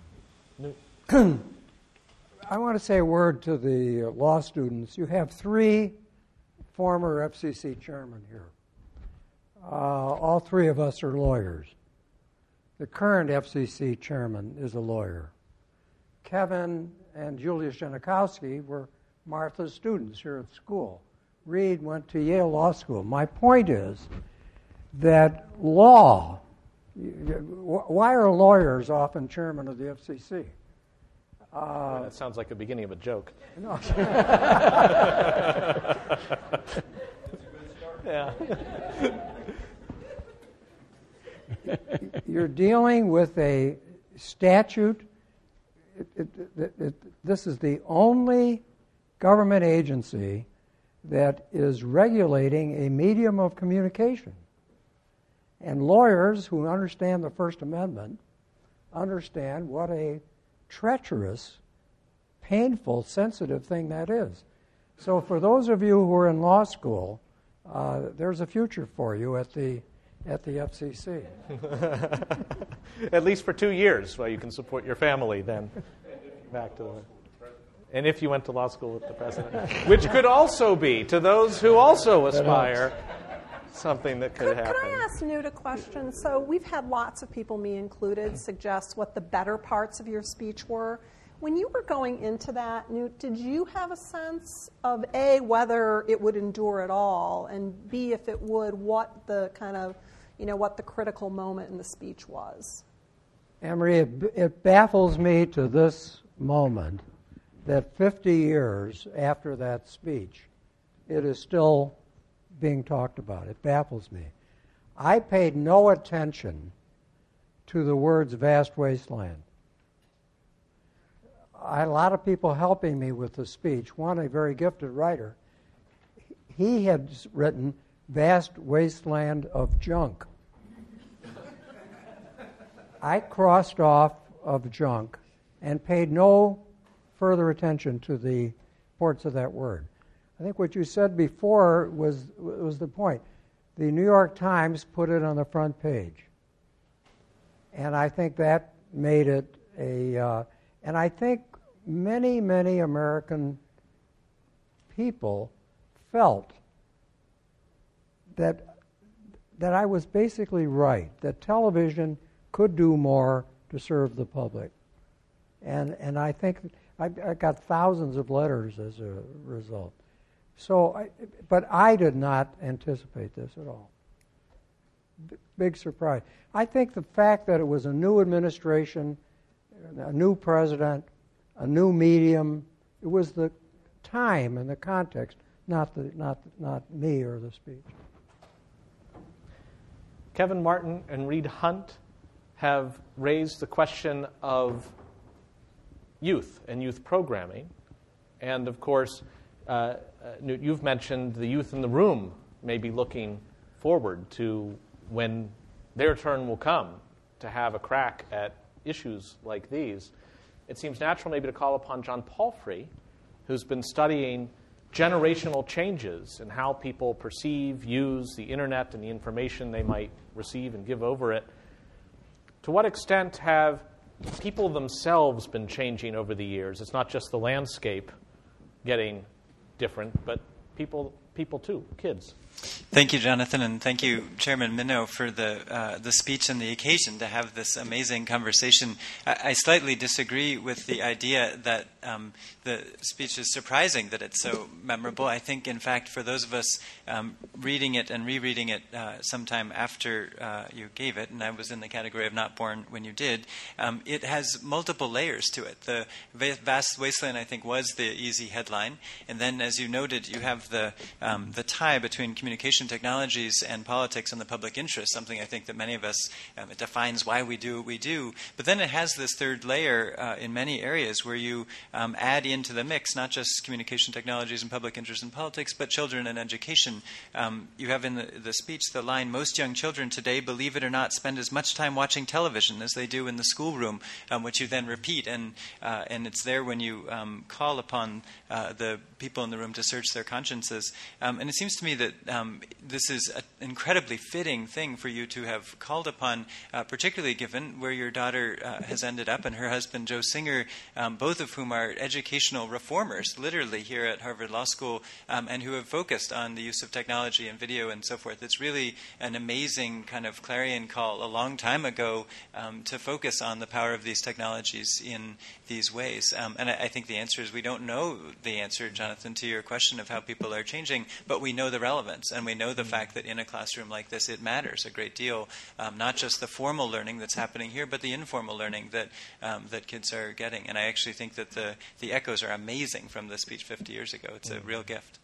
I want to say a word to the law students. You have 3 former FCC chairmen here. All 3 of us are lawyers. The current FCC chairman is a lawyer. Kevin and Julius Janikowski were Martha's students here at school. Reed went to Yale Law School. My point is that law, why are lawyers often chairman of the FCC?
That sounds like the beginning of a joke.
No.
Yeah.
You're dealing with a statute. This is the only government agency that is regulating a medium of communication. And lawyers who understand the First Amendment understand what a treacherous, painful, sensitive thing that is. So for those of you who are in law school, there's a future for you at the FCC.
At least for 2 years, while you can support your family then. Back to the... And if you went to law school with the president, which could also be, to those who also aspire, something that could happen.
Could I ask Newt a question? So we've had lots of people, me included, suggest what the better parts of your speech were. When you were going into that, Newt, did you have a sense of, A, whether it would endure at all, and B, if it would, what the kind of, what the critical moment in the speech was?
Emery, it baffles me to this moment that 50 years after that speech, it is still being talked about. It baffles me. I paid no attention to the words vast wasteland. I had a lot of people helping me with the speech. One, a very gifted writer, he had written vast wasteland of junk. I crossed off of junk and paid no further attention to the ports of that word. I think what you said before was the point. The New York Times put it on the front page. And I think that made it and I think many, many American people felt that I was basically right, that television could do more to serve the public. And I think I got thousands of letters as a result. But I did not anticipate this at all. Big surprise. I think the fact that it was a new administration, a new president, a new medium, it was the time and the context not me or the speech.
Kevin Martin and Reed Hunt have raised the question of youth and youth programming. And, of course, Newt, you've mentioned the youth in the room may be looking forward to when their turn will come to have a crack at issues like these. It seems natural maybe to call upon John Palfrey, who's been studying generational changes in how people perceive, use the internet and the information they might receive and give over it. To what extent have people themselves been changing over the years? It's not just the landscape getting different, but people too, kids.
Thank you, Jonathan, and thank you, Chairman Minow, for the speech and the occasion to have this amazing conversation. I slightly disagree with the idea that the speech is surprising, that it's so memorable. I think, in fact, for those of us reading it and rereading it sometime after you gave it, and I was in the category of not born when you did, it has multiple layers to it. The vast wasteland, I think, was the easy headline, and then, as you noted, you have the tie between communication technologies and politics and the public interest, something I think that many of us, it defines why we do what we do. But then it has this third layer in many areas where you add into the mix not just communication technologies and public interest in politics, but children and education. You have in the speech the line, most young children today, believe it or not, spend as much time watching television as they do in the schoolroom, which you then repeat. And it's there when you call upon the people in the room to search their consciences. And it seems to me that this is an incredibly fitting thing for you to have called upon, particularly given where your daughter has ended up and her husband, Joe Singer, both of whom are educational reformers, literally, here at Harvard Law School, and who have focused on the use of technology and video and so forth. It's really an amazing kind of clarion call a long time ago to focus on the power of these technologies in these ways. And I think the answer is we don't know the answer, Jonathan, to your question of how people are changing, but we know the relevance, and we know the fact that in a classroom like this it matters a great deal, not just the formal learning that's happening here, but the informal learning that kids are getting. And I actually think that the echoes are amazing from the speech 50 years ago. It's a real gift.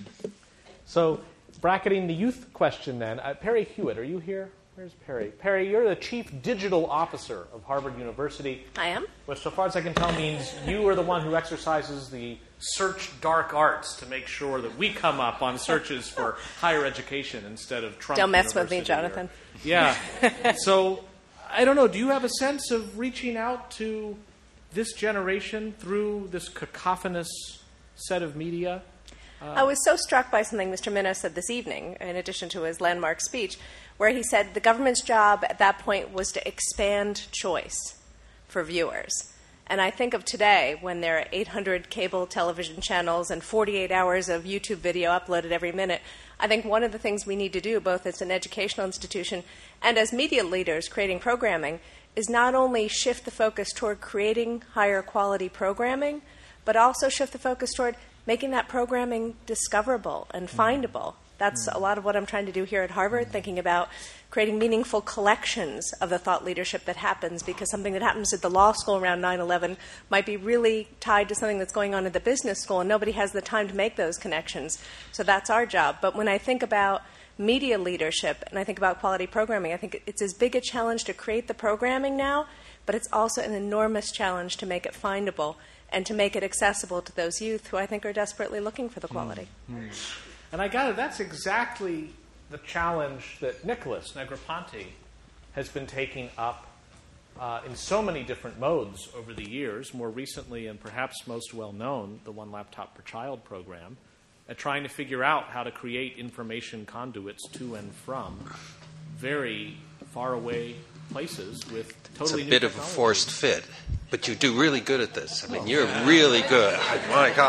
So, bracketing the youth question then, Perry Hewitt, are you here? Where's Perry? Perry, you're the Chief Digital Officer of Harvard University.
I am.
Which, so far as I can tell, means you are the one who exercises the search dark arts to make sure that we come up on searches for higher education instead of Trump.
Don't mess
University
with me, Jonathan.
Yeah. So, I don't know, do you have a sense of reaching out to this generation through this cacophonous set of media?
I was so struck by something Mr. Minow said this evening, in addition to his landmark speech, where he said the government's job at that point was to expand choice for viewers. And I think of today, when there are 800 cable television channels and 48 hours of YouTube video uploaded every minute, I think one of the things we need to do, both as an educational institution and as media leaders creating programming, is not only shift the focus toward creating higher quality programming, but also shift the focus toward making that programming discoverable and findable. That's a lot of what I'm trying to do here at Harvard, thinking about creating meaningful collections of the thought leadership that happens, because something that happens at the law school around 9/11 might be really tied to something that's going on at the business school, and nobody has the time to make those connections. So that's our job. But when I think about media leadership and I think about quality programming, I think it's as big a challenge to create the programming now, but it's also an enormous challenge to make it findable and to make it accessible to those youth who I think are desperately looking for the quality.
And I gather that's exactly the challenge that Nicholas Negroponte has been taking up in so many different modes over the years, more recently and perhaps most well known, the One Laptop Per Child program, at trying to figure out how to create information conduits to and from very far away places with totally new technology.
It's a bit of a forced fit, but you do really good at this. I mean, you're really good. My God.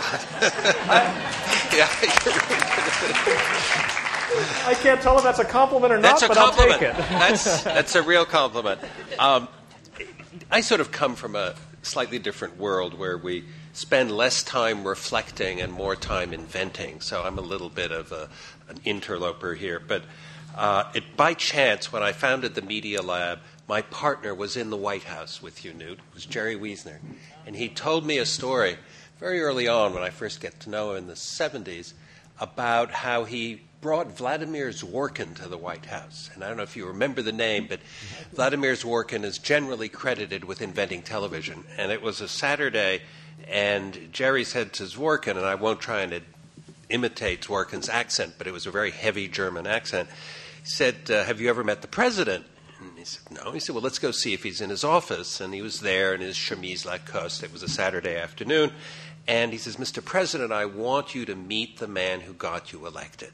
I can't tell if that's a compliment or not, but I'll take it.
That's a real compliment. I sort of come from a slightly different world where we spend less time reflecting and more time inventing. So I'm a little bit of an interloper here. But by chance, when I founded the Media Lab, my partner was in the White House with you, Newt. It was Jerry Wiesner. And he told me a story very early on when I first get to know him in the 70s about how he brought Vladimir Zworykin to the White House. And I don't know if you remember the name, but Vladimir Zworykin is generally credited with inventing television. And it was a Saturday, and Jerry said to Zworykin, and I won't try and imitate Zworykin's accent, but it was a very heavy German accent, he said, have you ever met the president? And he said, no. He said, well, let's go see if he's in his office. And he was there in his chemise Lacoste. It was a Saturday afternoon. And he says, Mr. President, I want you to meet the man who got you elected.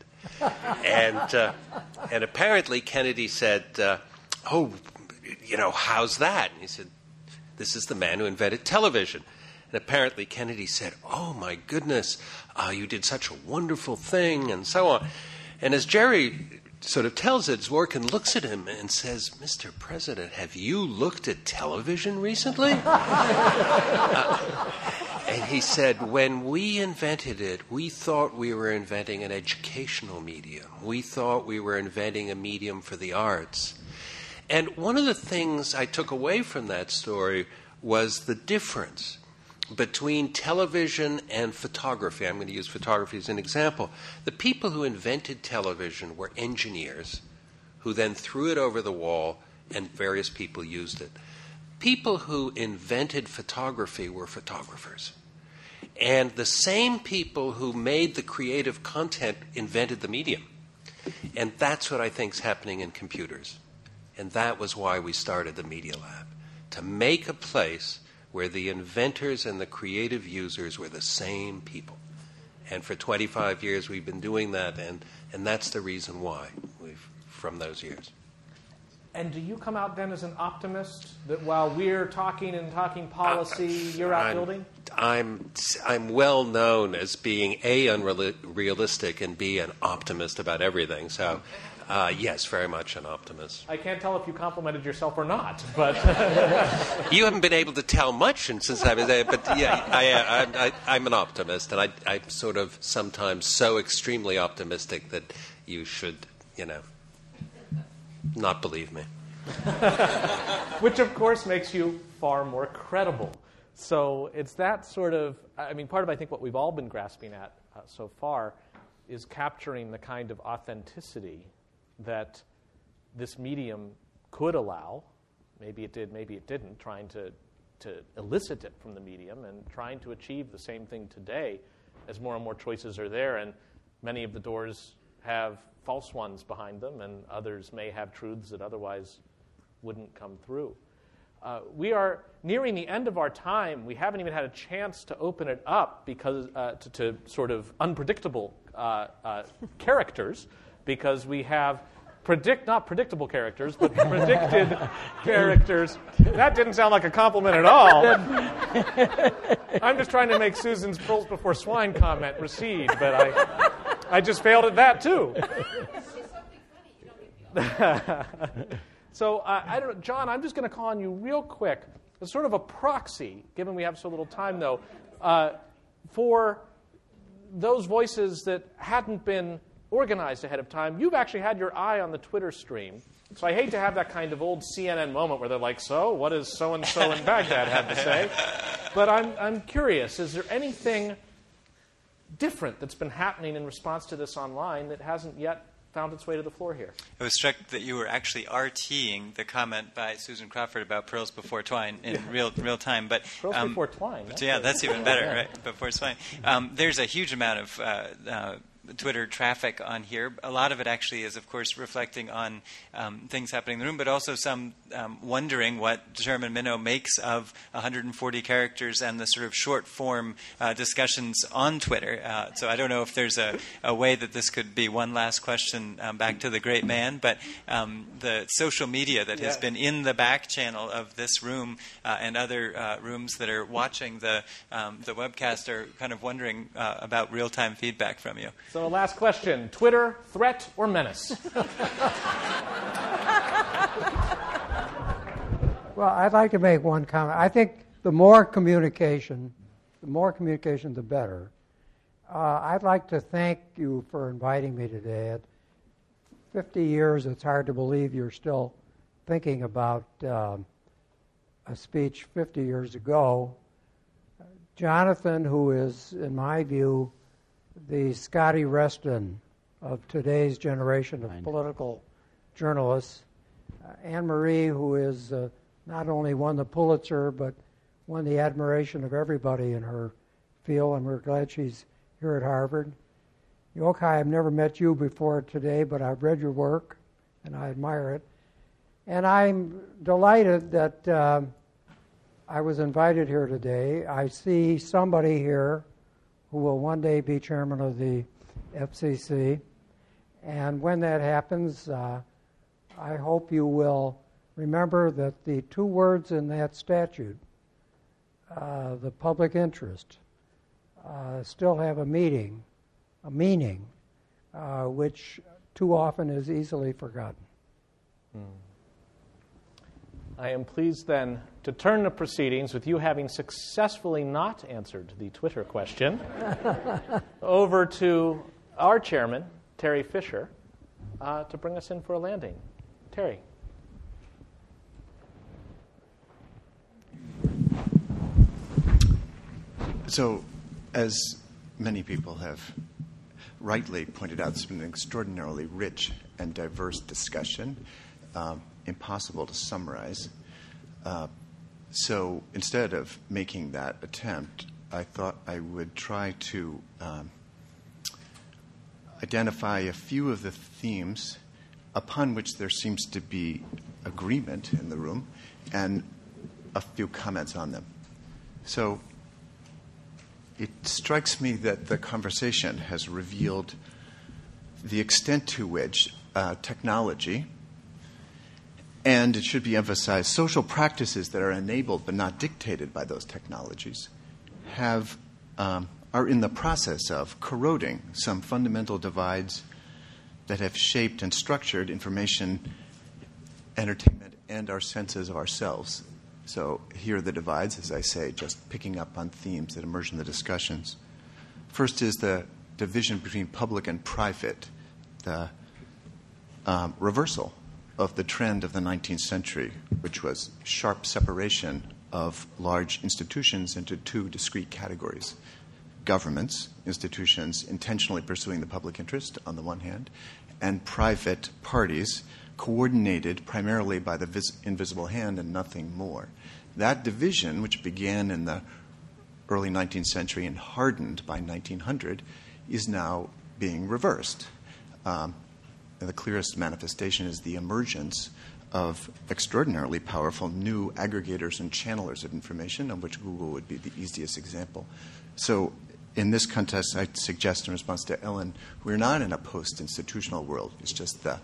And apparently Kennedy said, oh, how's that? And he said, this is the man who invented television. And apparently Kennedy said, oh, my goodness, you did such a wonderful thing, and so on. And as Jerry sort of tells it, Zworykin looks at him and says, Mr. President, have you looked at television recently? And he said, when we invented it, we thought we were inventing an educational medium. We thought we were inventing a medium for the arts. And one of the things I took away from that story was the difference between television and photography. I'm going to use photography as an example. The people who invented television were engineers who then threw it over the wall and various people used it. People who invented photography were photographers. And the same people who made the creative content invented the medium. And that's what I think is happening in computers. And that was why we started the Media Lab, to make a place where the inventors and the creative users were the same people. And for 25 years we've been doing that, and that's the reason why from those years.
And do you come out then as an optimist, that while we're talking policy, you're out building?
I'm well known as being A, unrealistic, and B, an optimist about everything. So, yes, very much an optimist.
I can't tell if you complimented yourself or not, but
you haven't been able to tell much since I've been there. But yeah, I'm an optimist, and I'm sort of sometimes so extremely optimistic that you should, not believe me.
Which, of course, makes you far more credible. So it's that sort of, part of, I think, what we've all been grasping at so far is capturing the kind of authenticity that this medium could allow. Maybe it did, maybe it didn't, trying to elicit it from the medium and trying to achieve the same thing today as more and more choices are there. And many of the doors have false ones behind them, and others may have truths that otherwise wouldn't come through. We are nearing the end of our time. We haven't even had a chance to open it up because to sort of unpredictable characters, because we have not predictable characters, but predicted characters. That didn't sound like a compliment at all. I'm just trying to make Susan's pearls before swine comment recede, but I just failed at that too. So, I don't know, John, I'm just going to call on you real quick as sort of a proxy, given we have so little time, though, for those voices that hadn't been organized ahead of time. You've actually had your eye on the Twitter stream. So I hate to have that kind of old CNN moment where they're like, so, what does so-and-so in Baghdad have to say? But I'm curious, is there anything different that's been happening in response to this online that hasn't yet found its way to the floor here?
I was struck that you were actually RTing the comment by Susan Crawford about pearls before twine in real time. But
pearls before twine.
That's even better, right? Before twine. There's a huge amount of Twitter traffic on here. A lot of it actually is, of course, reflecting on things happening in the room, but also some wondering what Chairman Minow makes of 140 characters and the sort of short-form discussions on Twitter. So I don't know if there's a way that this could be one last question back to the great man, but the social media that has been in the back channel of this room and other rooms that are watching the webcast are kind of wondering about real-time feedback from you.
So last question, Twitter, threat or menace?
Well, I'd like to make one comment. I think the more communication, the better. I'd like to thank you for inviting me today. At 50 years, it's hard to believe you're still thinking about a speech 50 years ago. Jonathan, who is, in my view, the Scotty Reston of today's generation of political journalists. Anne Marie, who is not only won the Pulitzer, but won the admiration of everybody in her field, and we're glad she's here at Harvard. Yochai, I've never met you before today, but I've read your work, and I admire it. And I'm delighted that I was invited here today. I see somebody here who will one day be chairman of the FCC. And when that happens, I hope you will remember that the two words in that statute, the public interest, still have a meaning, which too often is easily forgotten.
I am pleased then to turn the proceedings, with you having successfully not answered the Twitter question, over to our chairman, Terry Fisher, to bring us in for a landing. Terry.
So, as many people have rightly pointed out, it's been an extraordinarily rich and diverse discussion, impossible to summarize. So instead of making that attempt, I thought I would try to identify a few of the themes upon which there seems to be agreement in the room and a few comments on them. So it strikes me that the conversation has revealed the extent to which technology, and it should be emphasized, social practices that are enabled but not dictated by those technologies are in the process of corroding some fundamental divides that have shaped and structured information, entertainment, and our senses of ourselves. So here are the divides, as I say, just picking up on themes that emerge in the discussions. First is the division between public and private, the reversal of the trend of the 19th century, which was sharp separation of large institutions into two discrete categories. Governments, institutions intentionally pursuing the public interest on the one hand, and private parties coordinated primarily by the invisible hand and nothing more. That division, which began in the early 19th century and hardened by 1900, is now being reversed. The clearest manifestation is the emergence of extraordinarily powerful new aggregators and channelers of information, of which Google would be the easiest example. So in this context, I suggest in response to Ellen, we're not in a post-institutional world. It's just the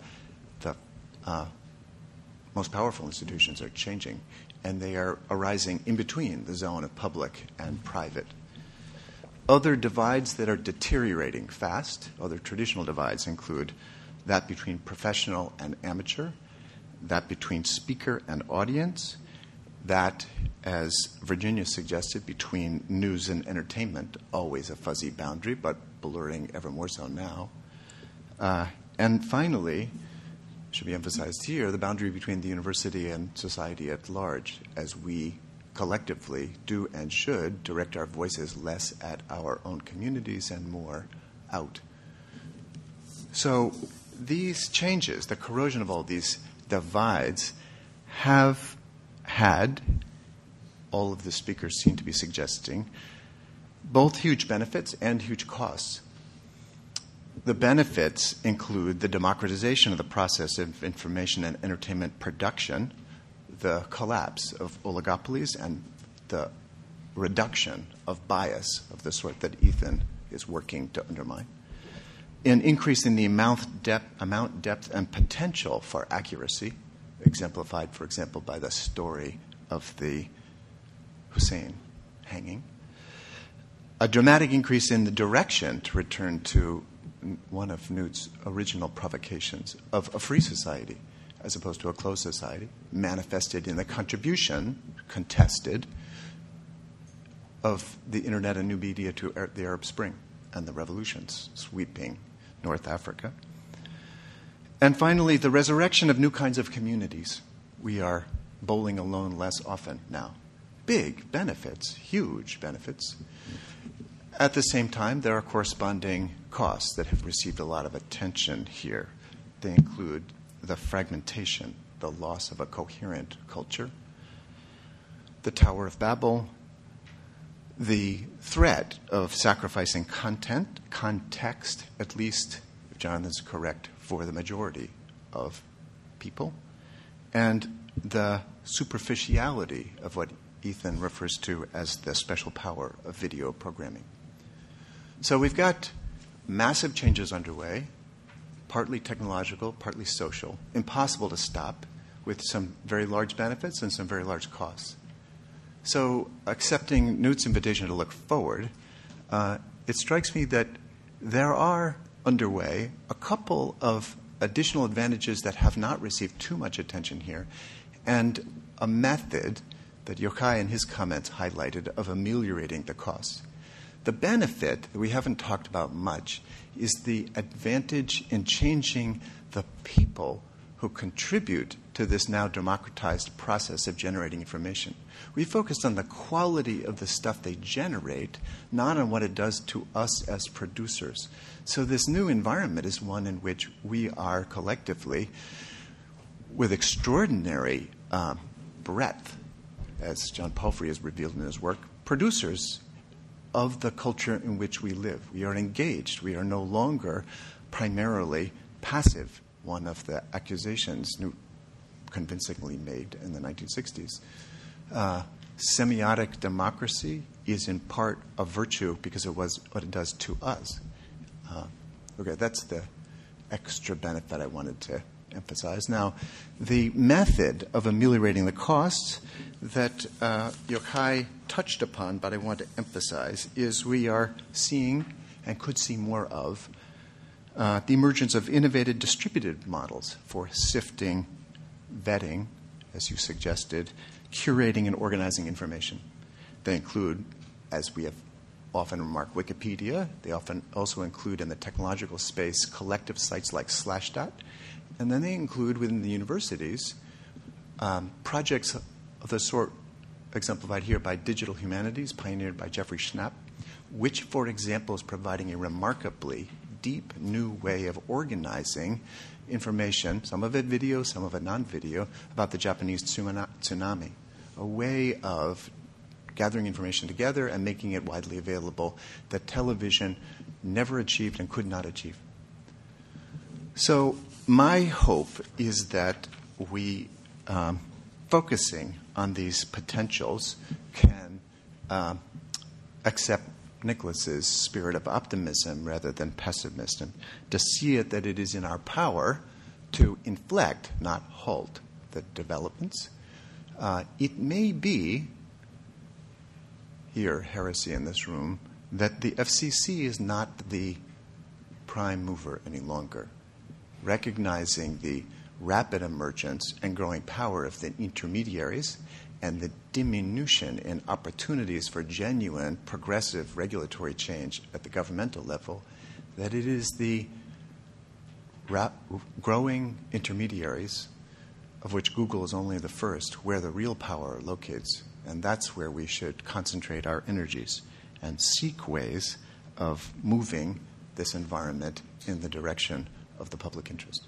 most powerful institutions are changing, and they are arising in between the zone of public and private. Other divides that are deteriorating fast, other traditional divides include that between professional and amateur, that between speaker and audience, that, as Virginia suggested, between news and entertainment, always a fuzzy boundary, but blurring ever more so now. And finally, should be emphasized here, the boundary between the university and society at large, as we collectively do and should direct our voices less at our own communities and more out. So these changes, the corrosion of all these divides, have had, all of the speakers seem to be suggesting, both huge benefits and huge costs. The benefits include the democratization of the process of information and entertainment production, the collapse of oligopolies, and the reduction of bias of the sort that Ethan is working to undermine. An increase in the amount, depth, and potential for accuracy, exemplified, for example, by the story of the Hussein hanging. A dramatic increase in the direction, to return to one of Newt's original provocations, of a free society as opposed to a closed society, manifested in the contribution, contested, of the internet and new media to the Arab Spring and the revolutions sweeping North Africa. And finally, the resurrection of new kinds of communities. We are bowling alone less often now. Big benefits, huge benefits. At the same time, there are corresponding costs that have received a lot of attention here. They include the fragmentation, the loss of a coherent culture, the Tower of Babel, the threat of sacrificing context, at least, if Jonathan's correct, for the majority of people, and the superficiality of what Ethan refers to as the special power of video programming. So we've got massive changes underway, partly technological, partly social, impossible to stop, with some very large benefits and some very large costs. So accepting Newt's invitation to look forward, it strikes me that there are underway a couple of additional advantages that have not received too much attention here, and a method that Yochai in his comments highlighted of ameliorating the costs. The benefit that we haven't talked about much is the advantage in changing the people who contribute to this now democratized process of generating information. We focused on the quality of the stuff they generate, not on what it does to us as producers. So this new environment is one in which we are collectively, with extraordinary breadth, as John Palfrey has revealed in his work, producers of the culture in which we live. We are engaged. We are no longer primarily passive, one of the accusations Newt convincingly made in the 1960s. Semiotic democracy is in part a virtue because it was what it does to us. Okay, that's the extra benefit I wanted to emphasize. Now, the method of ameliorating the costs that Yochai touched upon, but I want to emphasize, is we are seeing and could see more of the emergence of innovative distributed models for sifting, vetting, as you suggested, curating and organizing information. They include, as we have often remarked, Wikipedia. They often also include in the technological space collective sites like Slashdot. And then they include within the universities projects of the sort exemplified here by Digital Humanities, pioneered by Jeffrey Schnapp, which, for example, is providing a remarkably deep new way of organizing information, some of it video, some of it non-video, about the Japanese tsunami, a way of gathering information together and making it widely available that television never achieved and could not achieve. So my hope is that we, focusing on these potentials, can accept Nicholas's spirit of optimism rather than pessimism, to see it that it is in our power to inflect, not halt, the developments. It may be, here, heresy in this room, that the FCC is not the prime mover any longer. Recognizing the rapid emergence and growing power of the intermediaries and the diminution in opportunities for genuine progressive regulatory change at the governmental level, that it is the growing intermediaries, of which Google is only the first, where the real power locates. And that's where we should concentrate our energies and seek ways of moving this environment in the direction of the public interest.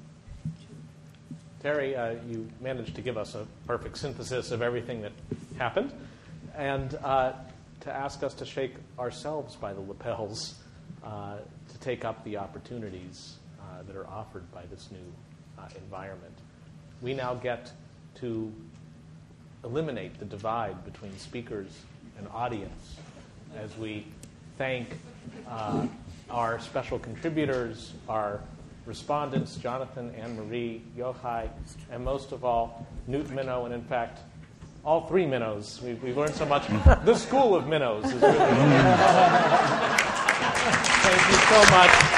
Terry, you managed to give us a perfect synthesis of everything that happened, and to ask us to shake ourselves by the lapels to take up the opportunities that are offered by this new environment. We now get to eliminate the divide between speakers and audience as we thank our special contributors, our respondents, Jonathan, Anne-Marie, Yochai, and most of all, Newt Minow, and in fact, all three Minows. We've learned so much. The School of Minows is really Thank you so much.